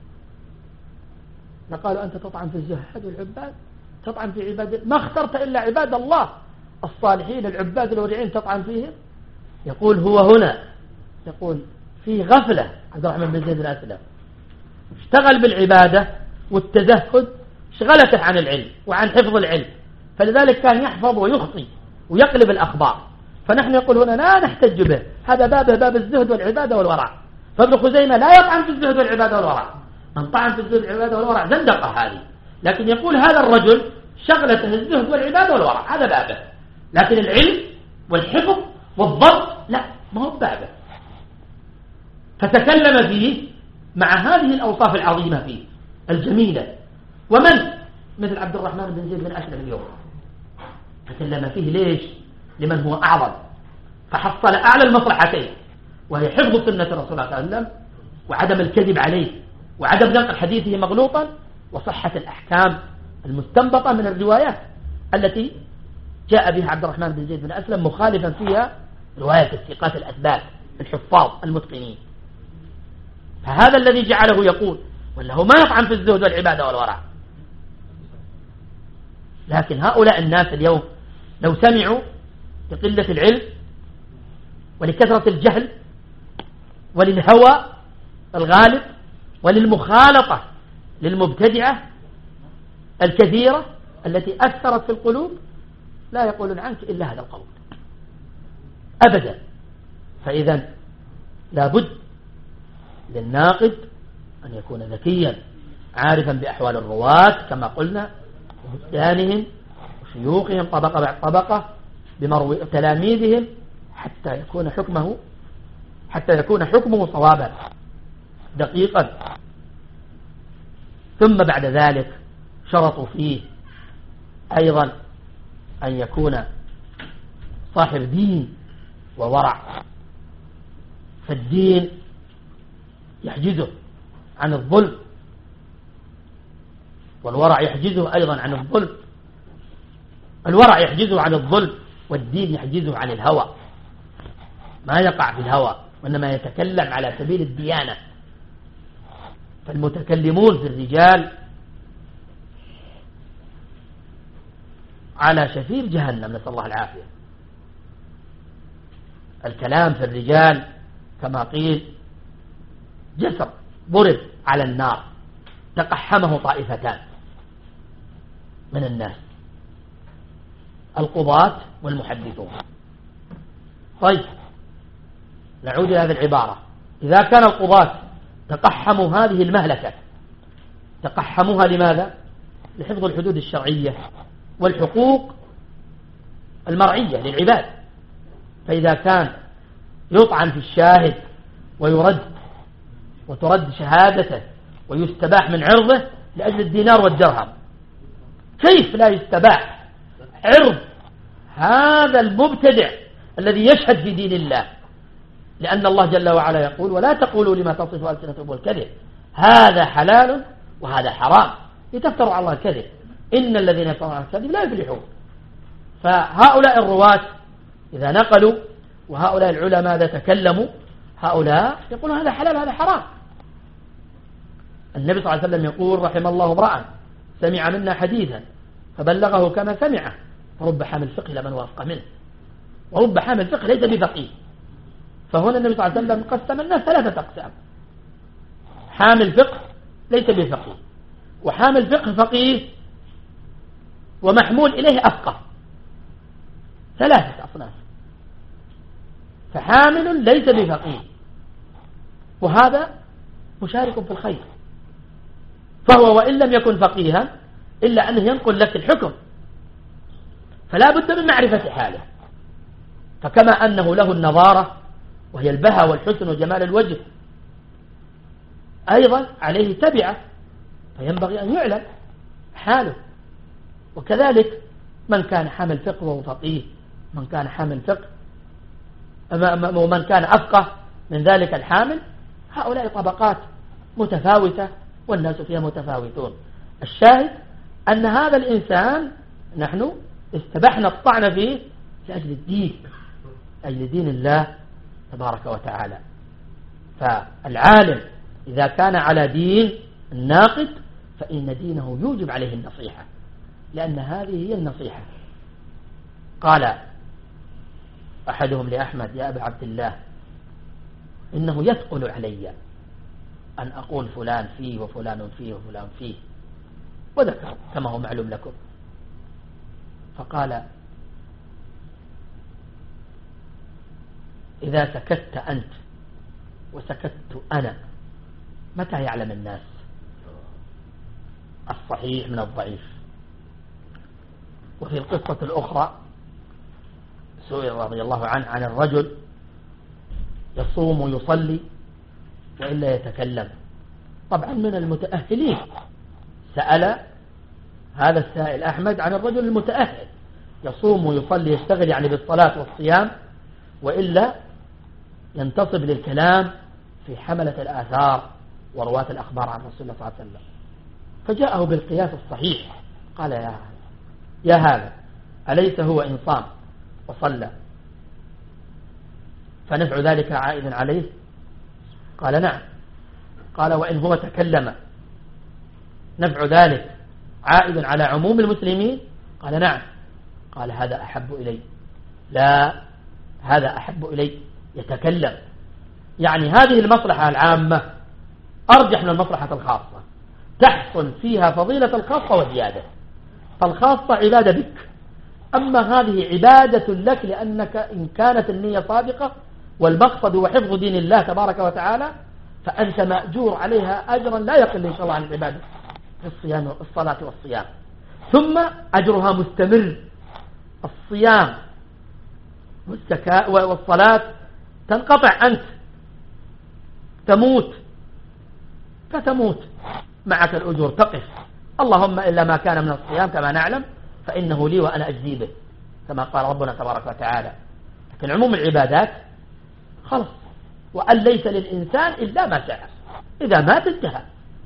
لقالوا أنت تطعن في الزهد والعباد، تطعن في عباد، ما اخترت إلا عباد الله الصالحين العباد الورعين تطعن فيهم. يقول هو هنا يقول في غفلة عبد الرحمن بن زيد بن أسلم، اشتغل بالعبادة والتزهد شغلته عن العلم وعن حفظ العلم، فلذلك كان يحفظ ويخطي ويقلب الأخبار. فنحن يقول هنا لا نحتج به، هذا بابه باب الزهد والعبادة والورع. فابن خزيمة لا يطعن في الزهد والعبادة والورع، من طعن في الزهد والعبادة والورع زندقة هذه، لكن يقول هذا الرجل شغلته الزهد والعبادة والورع هذا بابه، لكن العلم والحفظ والضبط لا، ما هو بابه. فتكلم فيه مع هذه الأوصاف العظيمة فيه الجميلة. ومن مثل عبد الرحمن بن زيد بن أسلم اليوم تكلم فيه ليش؟ لمن هو أعظم، فحصل أعلى المصلحتين، وهي حفظ سنة رسول الله صلى الله عليه وسلم وعدم الكذب عليه وعدم نقل حديثه مغلوطا، وصحة الأحكام المستنبطة من الروايات التي جاء بها عبد الرحمن بن زيد بن أسلم مخالفا فيها رواية الثقات الأثبات الحفاظ المتقنين. فهذا الذي جعله يقول وله ما يطعن في الزهد والعبادة والورع. لكن هؤلاء الناس اليوم لو سمعوا لقلة العلم ولكثرة الجهل وللهوى الغالب وللمخالطة للمبتدعة الكثيرة التي أثرت في القلوب لا يقولون عنك إلا هذا القول أبدا. فإذا لابد للناقد أن يكون ذكيا عارفا بأحوال الرواة كما قلنا وهدانهم وشيوخهم طبقة بعد طبقة بمروي تلاميذهم حتى يكون حكمه حتى يكون حكمه صوابا دقيقا. ثم بعد ذلك شرطوا فيه أيضا أن يكون صاحب دين وورع، فالدين يحجزه عن الظلم والورع يحجزه أيضا عن الظلم. الورع يحجزه عن الظلم والدين يحجزه عن الهوى، ما يقع في الهوى وإنما يتكلم على سبيل الديانة. فالمتكلمون في الرجال على شفير جهنم نسأل الله العافية. الكلام في الرجال كما قيل جسر ضرب على النار تقحمه طائفتان من الناس، القضاة والمحدثون. طيب نعود إلى هذه العبارة. إذا كان القضاة تقحموا هذه المهلكة تقحموها لماذا؟ لحفظ الحدود الشرعية والحقوق المرعية للعباد. فإذا كان يطعن في الشاهد ويرد وترد شهادته ويستباح من عرضه لأجل الدينار والدرهم كيف لا يستباح عرض هذا المبتدع الذي يشهد في دين الله؟ لأن الله جل وعلا يقول ولا تقولوا لما تصف ألسنتكم الكذب هذا حلال وهذا حرام لتفتروا على الله الكذب إن الذين يفترون على الكذب لا يفلحون. فهؤلاء الرواة إذا نقلوا وهؤلاء العلماء إذا تكلموا هؤلاء يقولون هذا حلال وهذا حرام. النبي صلى الله عليه وسلم يقول رحم الله امرأ سمع منا حديثا فبلغه كما سمعه فرب حامل فقه لمن وافق منه ورب حامل فقه ليس بفقيه. فهنا النبي صلى الله عليه وسلم قسم الناس ثلاثة أقسام: حامل فقه ليس بفقيه، وحامل فقه فقيه، ومحمول إليه أفقه. ثلاثة أصناف. فحامل ليس بفقيه وهذا مشارك في الخير، فهو وإن لم يكن فقيها إلا أنه ينقل لك الحكم، فلا بد من معرفة حاله. فكما أنه له النظارة وهي البهى والحسن وجمال الوجه، أيضا عليه تبعة فينبغي أن يعلم حاله. وكذلك من كان حامل فقه وهو فقيه، من كان حامل فقه ومن كان أفقه من ذلك الحامل، هؤلاء طبقات متفاوتة والناس فيها متفاوتون. الشاهد أن هذا الإنسان نحن استبحنا الطعن فيه لأجل الدين، أجل دين الله تبارك وتعالى. فالعالم إذا كان على دين الناقد فإن دينه يوجب عليه النصيحة، لأن هذه هي النصيحة. قال أحدهم لأحمد يا أبا عبد الله إنه يثقل علي أن أقول فلان فيه وفلان فيه وفلان فيه، وذكر كما هو معلوم لكم. فقال إذا سكت أنت وسكت أنا متى يعلم الناس الصحيح من الضعيف؟ وفي القصة الأخرى سئل رضي الله عنه عن الرجل يصوم ويصلي وإلا يتكلم. طبعا من المتأهلين سأل هذا السائل أحمد عن الرجل المتأهل يصوم ويصلي يشتغل يعني بالصلاة والصيام وإلا ينتصب للكلام في حملة الآثار ورواة الأخبار عن رسول الله صلى الله عليه وسلم. فجاءه بالقياس الصحيح. قال يا يا هذا أليس هو إن صام وصلى فنفع ذلك عائد عليه؟ قال نعم. قال وإن هو تكلم نفع ذلك عائد على عموم المسلمين؟ قال نعم. قال هذا أحب إلي. لا، هذا أحب إلي يتكلم، يعني هذه المصلحة العامة أرجح من المصلحة الخاصة، تحصل فيها فضيلة الخاصة وزيادة. فالخاصة عبادة بك، أما هذه عبادة لك لأنك إن كانت النية صادقة والمقصد هو حفظ دين الله تبارك وتعالى فأنت مأجور عليها أجرا لا يقل إن شاء الله عن العبادة في الصيام والصلاة والصيام، ثم أجرها مستمر. الصيام والصلاة تنقطع، أنت تموت فتموت معك الأجور تقف، اللهم إلا ما كان من الصيام كما نعلم فإنه لي وأنا أجزي به كما قال ربنا تبارك وتعالى. لكن عموم العبادات خلص، وأن ليس للإنسان إلا ما سعى، إذا مات انتهى.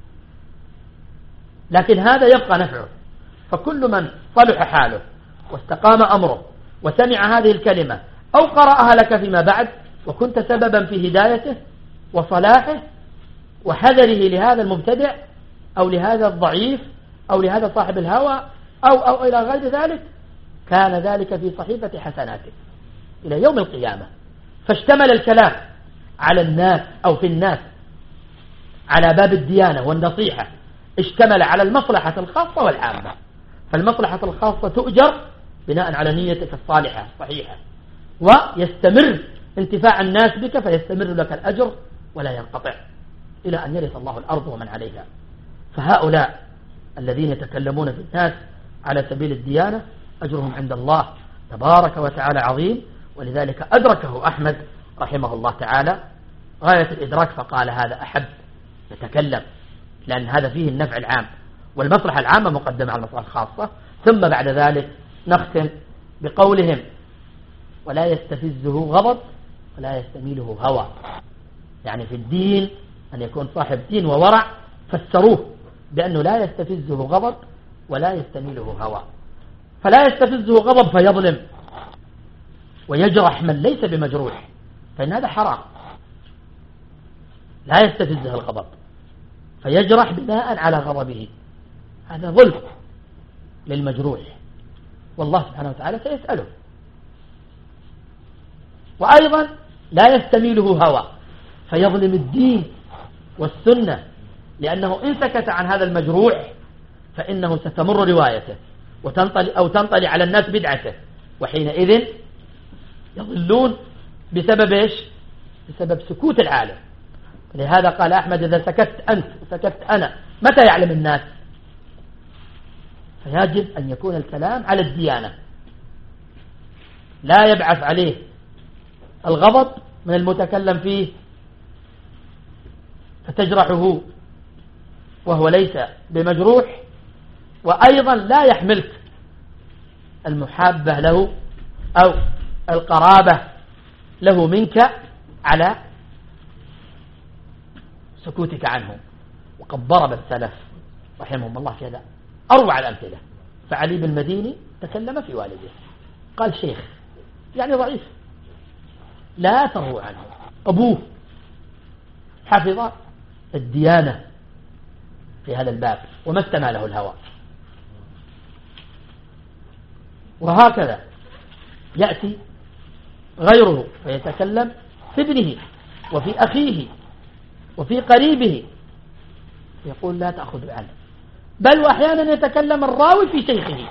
لكن هذا يبقى نفعه. فكل من صلح حاله واستقام أمره وسمع هذه الكلمة أو قرأها لك فيما بعد وكنت سببا في هدايته وصلاحه وحذره لهذا المبتدع أو لهذا الضعيف أو لهذا صاحب الهوى أو, أو إلى غير ذلك، كان ذلك في صحيفة حسناته إلى يوم القيامة. فاشتمل الكلام على الناس أو في الناس على باب الديانة والنصيحة، اشتمل على المصلحة الخاصة والعامة. فالمصلحة الخاصة تؤجر بناء على نيتك الصالحة الصحيحة، ويستمر انتفاع الناس بك فيستمر لك الأجر ولا ينقطع إلى أن يرث الله الأرض ومن عليها. فهؤلاء الذين يتكلمون في الناس على سبيل الديانة أجرهم عند الله تبارك وتعالى عظيم. ولذلك أدركه أحمد رحمه الله تعالى غاية الإدراك فقال هذا أحب يتكلم، لأن هذا فيه النفع العام والمصلحة العامة مقدمة على المصلحة الخاصة. ثم بعد ذلك نختم بقولهم ولا يستفزه غضب ولا يستميله هوى. يعني في الدين أن يكون صاحب دين وورع فسروه بأنه لا يستفزه غضب ولا يستميله هوى. فلا يستفزه غضب فيظلم ويجرح من ليس بمجروح، فإن هذا حرام. لا يستفزه الغضب فيجرح بناء على غضبه، هذا ظلم للمجروح، والله سبحانه وتعالى سيسأله. وأيضا لا يستميله هوى فيظلم الدين والسنة، لأنه إن سكت عن هذا المجروح فإنه ستمر روايته وتنطلي أو تنطلي على الناس بدعته، وحينئذ يضلون بسبب إيش؟ بسبب سكوت العالم. لهذا قال أحمد إذا سكت أنت وسكت أنا متى يعلم الناس؟ فيجب أن يكون الكلام على الديانة، لا يبعث عليه الغضب من المتكلم فيه فتجرحه وهو ليس بمجروح، وأيضا لا يحملك المحابة له أو القرابة له منك على سكوتك عنه. وقد ضرب السلف رحمهم الله في هذا أروع الأمثلة. فعلي بن المديني تكلم في والده قال شيخ يعني ضعيف لا تروع عنه، أبوه حفظ الديانة في هذا الباب وما استمع له الهوى. وهكذا يأتي غيره فيتكلم في ابنه وفي أخيه وفي قريبه يقول لا تأخذ عنه، بل وأحيانا يتكلم الراوي في شيخه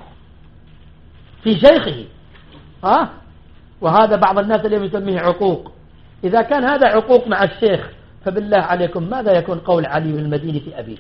في شيخه ها. وهذا بعض الناس اليوم يسميه عقوق. إذا كان هذا عقوق مع الشيخ فبالله عليكم ماذا يكون قول علي بن المديني في أبيه؟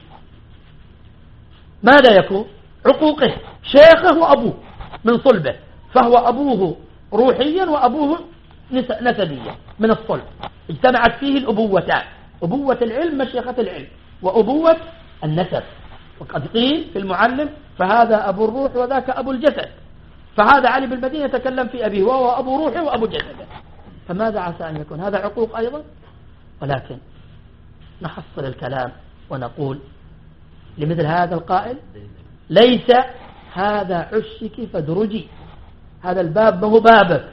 ماذا يكون؟ عقوقه شيخه وأبوه من صلبه، فهو أبوه روحيا وأبوه نسبيا من الصلب، اجتمعت فيه الأبوتان، أبوة العلم مشيخة العلم وأبوة النسب. وقد قيل في المعلم فهذا أبو الروح وذاك أبو الجسد، فهذا علي بن المديني يتكلم في أبيه وهو أبو روحه وأبو جسده، فماذا عسى أن يكون هذا عقوق أيضا؟ ولكن نحصل الكلام ونقول لمثل هذا القائل ليس هذا عشك فدرجي، هذا الباب ما هو بابك،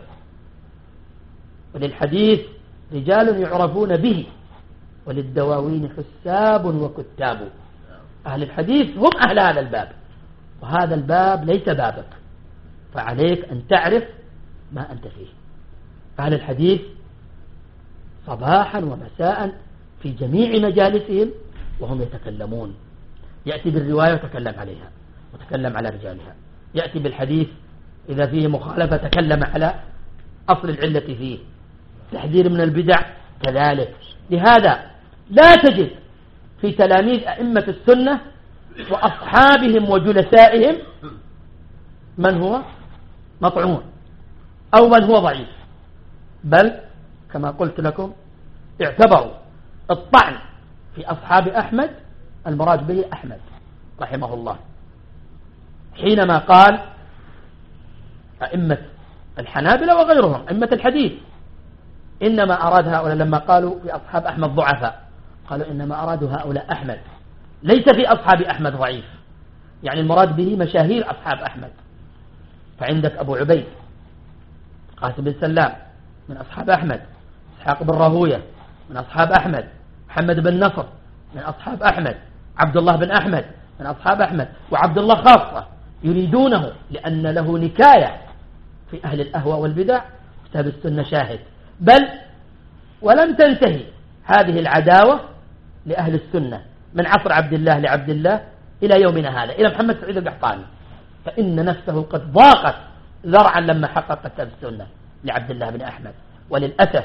وللحديث رجال يعرفون به وللدواوين حساب وكتاب. أهل الحديث هم أهل هذا الباب، وهذا الباب ليس بابك، فعليك أن تعرف ما أنت فيه. أهل الحديث صباحا ومساء في جميع مجالسهم وهم يتكلمون، يأتي بالرواية وتكلم عليها وتكلم على رجالها، يأتي بالحديث إذا فيه مخالفة تكلم على أصل العلة فيه، تحذير من البدع كذلك. لهذا لا تجد في تلاميذ أئمة السنة وأصحابهم وجلسائهم من هو مطعون أو من هو ضعيف، بل كما قلت لكم اعتبروا الطعن في أصحاب أحمد المراد به أحمد رحمه الله، حينما قال أئمة الحنابلة وغيرهم أئمة الحديث إنما أراد هؤلاء، لما قالوا في أصحاب أحمد ضعفاء قالوا إنما أرادوا هؤلاء أحمد، ليس في أصحاب أحمد ضعيف، يعني المراد به مشاهير أصحاب أحمد. فعندك أبو عبيد قاسم بن سلام من أصحاب أحمد، إسحاق بن راهوية من أصحاب أحمد، محمد بن نصر من أصحاب أحمد، عبد الله بن أحمد من أصحاب أحمد، وعبد الله خاصة يريدونه لأن له نكاية في أهل الأهواء والبدع، كتاب السنة شاهد. بل ولم تنتهي هذه العداوة لأهل السنة من عصر عبد الله لعبد الله إلى يومنا هذا إلى محمد سعيد القحطاني، فإن نفسه قد ضاقت ذرعا لما حقق كتاب السنة لعبد الله بن أحمد. وللأسف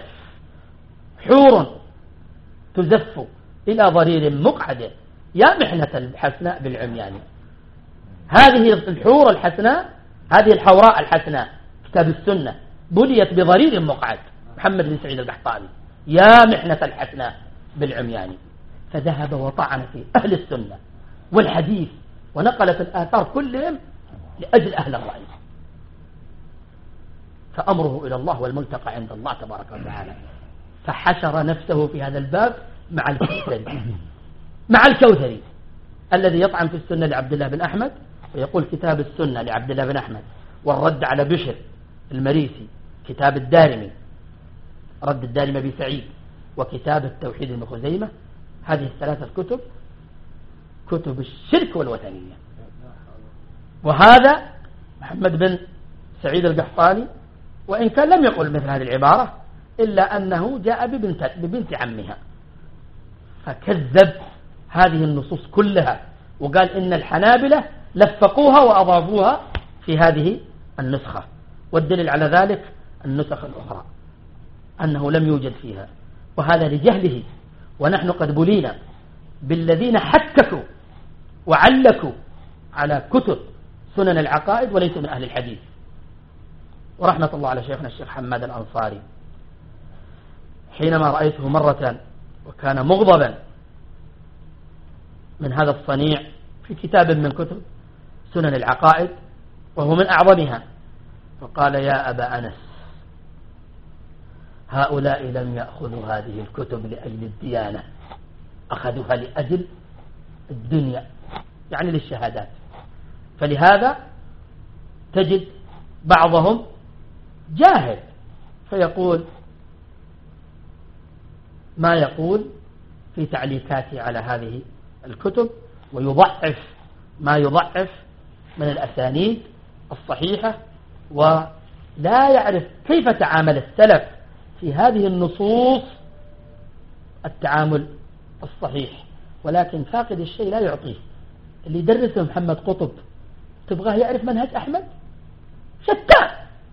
حور تزف إلى ضرير مقعد يا محنة الحسناء بالعميان. هذه الحور الحسناء، هذه الحوراء الحسناء كتاب السنة بنيت بضرير مقعد محمد بن سعيد القحطاني يا محنة الحسناء بالعميان، فذهب وطعن في أهل السنة والحديث ونقلت الآثار كلهم لأجل أهل الرأي، فأمره إلى الله والملتقى عند الله تبارك وتعالى. فحشر نفسه في هذا الباب مع الكوثري مع الكوثري الذي يطعن في السنة لعبد الله بن أحمد ويقول كتاب السنة لعبد الله بن أحمد، والرد على بشر المريسي كتاب الدارمي رد الدارمي بن سعيد، وكتاب التوحيد ابن خزيمة. هذه الثلاثة كتب كتب الشرك والوثنية. وهذا محمد بن سعيد القحطاني وإن كان لم يقل مثل هذه العبارة إلا أنه جاء ببنت, ببنت عمها، فكذب هذه النصوص كلها وقال إن الحنابلة لفقوها وأضافوها في هذه النسخة، والدليل على ذلك النسخ الأخرى أنه لم يوجد فيها، وهذا لجهله. ونحن قد بلينا بالذين حككوا وعلكوا على كتب سنن العقائد وليسوا من أهل الحديث. ورحمة الله على شيخنا الشيخ حماد الأنصاري، حينما رأيته مرة وكان مغضبا من هذا الصنيع في كتاب من كتب سنن العقائد وهو من أعظمها، فقال: يا أبا أنس، هؤلاء لم يأخذوا هذه الكتب لأجل الديانة، أخذوها لأجل الدنيا، يعني للشهادات. فلهذا تجد بعضهم جاهل فيقول ما يقول في تعليقاته على هذه الكتب، ويضعف ما يضعف من الأسانيد الصحيحة، ولا يعرف كيف تعامل السلف في هذه النصوص التعامل الصحيح. ولكن فاقد الشيء لا يعطيه. اللي يدرسه محمد قطب تبغاه يعرف منهج أحمد؟ شتان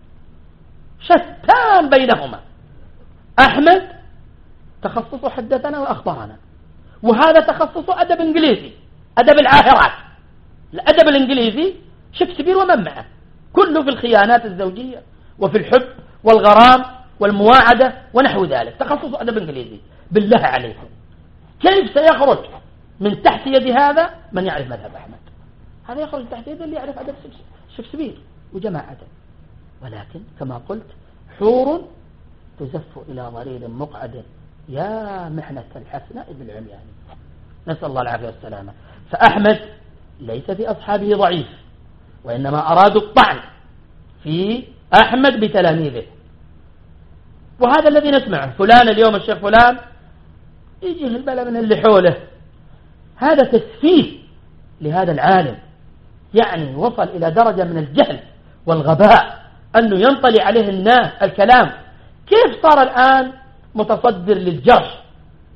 شتان بينهما. أحمد تخصصه حدثنا وأخبرنا، وهذا تخصصه أدب إنجليزي، أدب العاهرات، الأدب الإنجليزي شكسبير ومن معه، كله في الخيانات الزوجية وفي الحب والغرام والمواعدة ونحو ذلك، تخصصه أدب إنجليزي. بالله عليكم كيف سيخرج من تحت يد هذا من يعرف مذهب أحمد؟ هذا يخرج تحت يد اللي يعرف أدب شكسبير وجماعته. ولكن كما قلت حور تزف إلى ضرير مقعد يا محنة الحسناء بالعميان، نسأل الله العافية والسلامة. فأحمد ليس في أصحابه ضعيف، وإنما أرادوا الطعن في أحمد بتلاميذه. وهذا الذي نسمعه، فلان اليوم الشيخ فلان يجيه البلا من اللي حوله، هذا تسفيه لهذا العالم، يعني وصل إلى درجة من الجهل والغباء أنه ينطلي عليه الناس الكلام. كيف صار الآن متصدر للجرح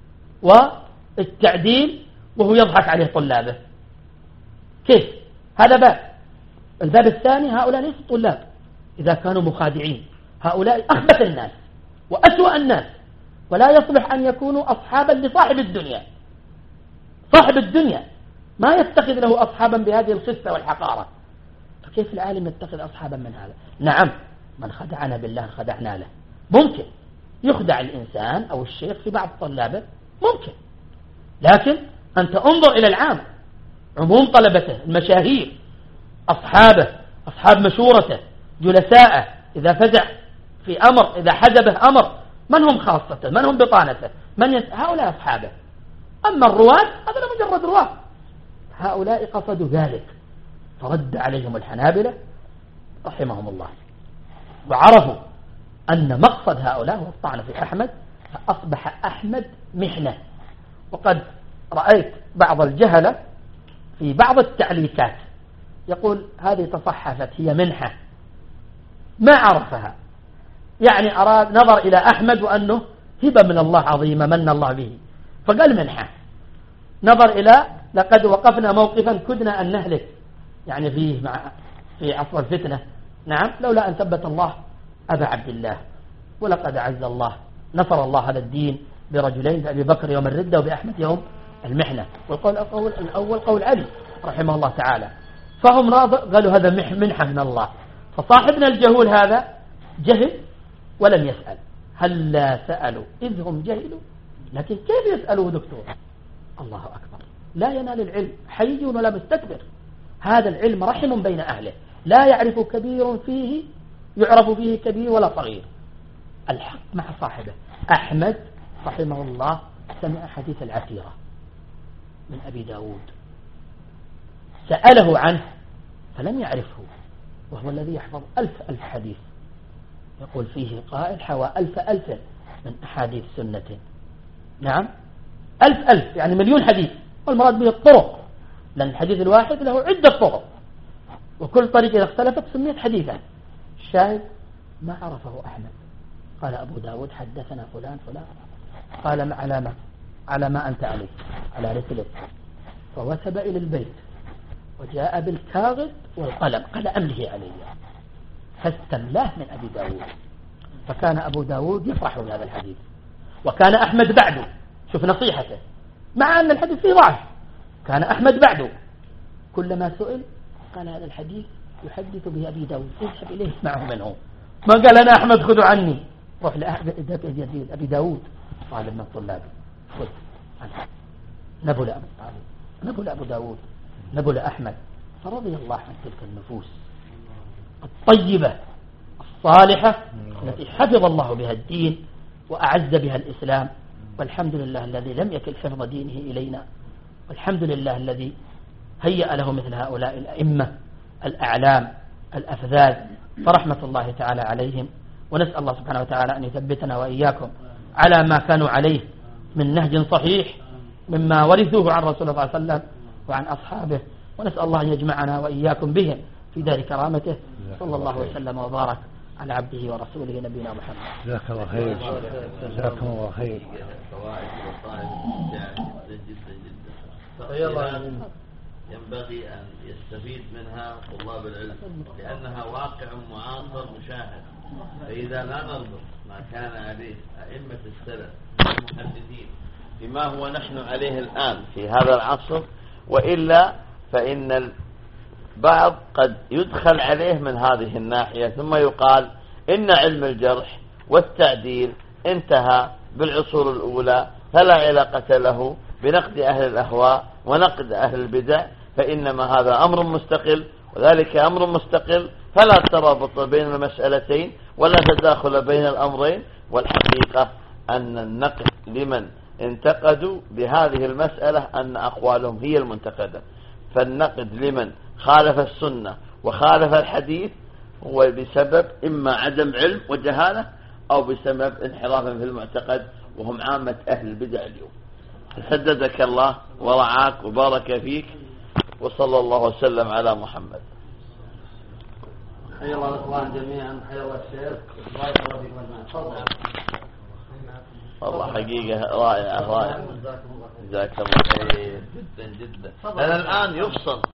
والتعديل وهو يضحك عليه طلابه؟ كيف؟ هذا باب. الباب الثاني، هؤلاء ليسوا طلاب إذا كانوا مخادعين، هؤلاء أخبث الناس وأسوأ الناس، ولا يصلح أن يكونوا أصحابا لصاحب الدنيا. صاحب الدنيا ما يتخذ له أصحابا بهذه الخسة والحقارة، فكيف العالم يتخذ أصحابا من هذا؟ نعم، من خدعنا بالله خدعنا له. ممكن يخدع الإنسان أو الشيخ في بعض طلابه، ممكن، لكن أنت انظر إلى العام، عموم طلبته، المشاهير، أصحابه، أصحاب مشورته، جلساءه، إذا فزع في أمر، إذا حجبه أمر، من هم خاصته؟ من هم بطانته؟ من يس... هؤلاء أصحابه. أما الرواة هذا مجرد رواة، هؤلاء قصدوا ذلك، فرد عليهم الحنابلة رحمهم الله، وعرفوا أن مقصد هؤلاء هو الطعن في أحمد، فأصبح أحمد محنة. وقد رأيت بعض الجهلة في بعض التعليقات يقول هذه تصحفت هي منحة، ما عرفها، يعني أراد نظر إلى أحمد وأنه هبة من الله عظيمة من الله به، فقال منحة. نظر إلى لقد وقفنا موقفا كدنا أن نهلك، يعني فيه مع في عصر الفتنة، نعم، لولا أن ثبت الله أبا عبد الله، ولقد عز الله نصر الله هذا الدين برجلين، بأبي بكر يوم الردة وبأحمد يوم المحنة. والقول الأول, الأول قول علي رحمه الله تعالى. فهم قالوا هذا منحة من الله. فصاحبنا الجهول هذا جهل ولم يسأل، هل لا سألوا إذ هم جهلوا؟ لكن كيف يسألوا دكتور؟ الله أكبر، لا ينال العلم حي ولا مستكبر، هذا العلم رحم بين أهله، لا يعرف كبير فيه يعرف فيه كبير ولا صغير. الحق مع صاحبه. أحمد رحمه الله سمع حديث العتيرة من أبي داود، سأله عنه فلم يعرفه، وهو الذي يحفظ ألف ألف حديث، يقول فيه قائل حوى ألف ألف من أحاديث سنة. نعم، ألف ألف يعني مليون حديث، والمراد به الطرق، لأن الحديث الواحد له عدة طرق، وكل طريق إذا اختلفت سميت حديثا. الشاهد ما عرفه أحمد. قال أبو داود حدثنا فلان فلان، قال على ما على ما أنت عليه، على رسلك. فوثب إلى البيت وجاء بالكاغذ والقلم، قال أمله علي، فاستملاه من أبي داود. فكان أبو داود يفرح بهذا الحديث، وكان أحمد بعده، شوف نصيحته، مع أن الحديث فيه ضعف، كان أحمد بعده كلما سئل قال هذا الحديث يحدث به أبي داود، اذهب إليه اسمعه منه. ما قال أنا أحمد خذوا عني، روح لأبي داود طالب من طلابي، خذ نبل أبو طالب، نبل أبو داود، نبل أحمد. فرضي الله عن تلك النفوس الطيبة الصالحة التي حفظ الله بها الدين وأعز بها الإسلام. والحمد لله الذي لم يكل حفظ دينه إلينا، والحمد لله الذي هيأ له مثل هؤلاء الأئمة الأعلام الأفذاذ، فرحمة الله تعالى عليهم. ونسأل الله سبحانه وتعالى أن يثبتنا وإياكم على ما كانوا عليه من نهج صحيح مما ورثوه عن رسول الله صلى الله عليه وسلم وعن أصحابه، ونسأل الله أن يجمعنا وإياكم بهم في دار كرامته. صلى الله وسلم وبارك على عبده ورسوله نبينا محمد. جزاك الله خير. جزاكم الله خير. فوائد وصائب جدا جدا جدا. ينبغي أن يستفيد منها طلاب العلم، لأنها واقع معاصر مشاهد. فإذا لا نربط ما كان عليه أئمة السلف المحدثين بما هو نحن عليه الآن في هذا العصر، وإلا فإن البعض قد يدخل عليه من هذه الناحية ثم يقال إن علم الجرح والتعديل انتهى بالعصور الأولى، فلا علاقة له بنقد أهل الأهواء ونقد أهل البدع، فإنما هذا أمر مستقل وذلك أمر مستقل، فلا ترابط بين المسألتين ولا تداخل بين الأمرين. والحقيقة أن النقد لمن انتقدوا بهذه المسألة أن أقوالهم هي المنتقدة، فالنقد لمن خالف السنة وخالف الحديث هو بسبب إما عدم علم وجهالة أو بسبب انحراف في المعتقد، وهم عامة أهل البدع اليوم. سددك الله ورعاك وبارك فيك، وصلى الله وسلم على محمد. حيا الله الإخوان جميعا، حيا الله الشيخ، والله حقيقة رائعة رائعة، جزاك الله خير جدا جدا. أنا الآن يفصل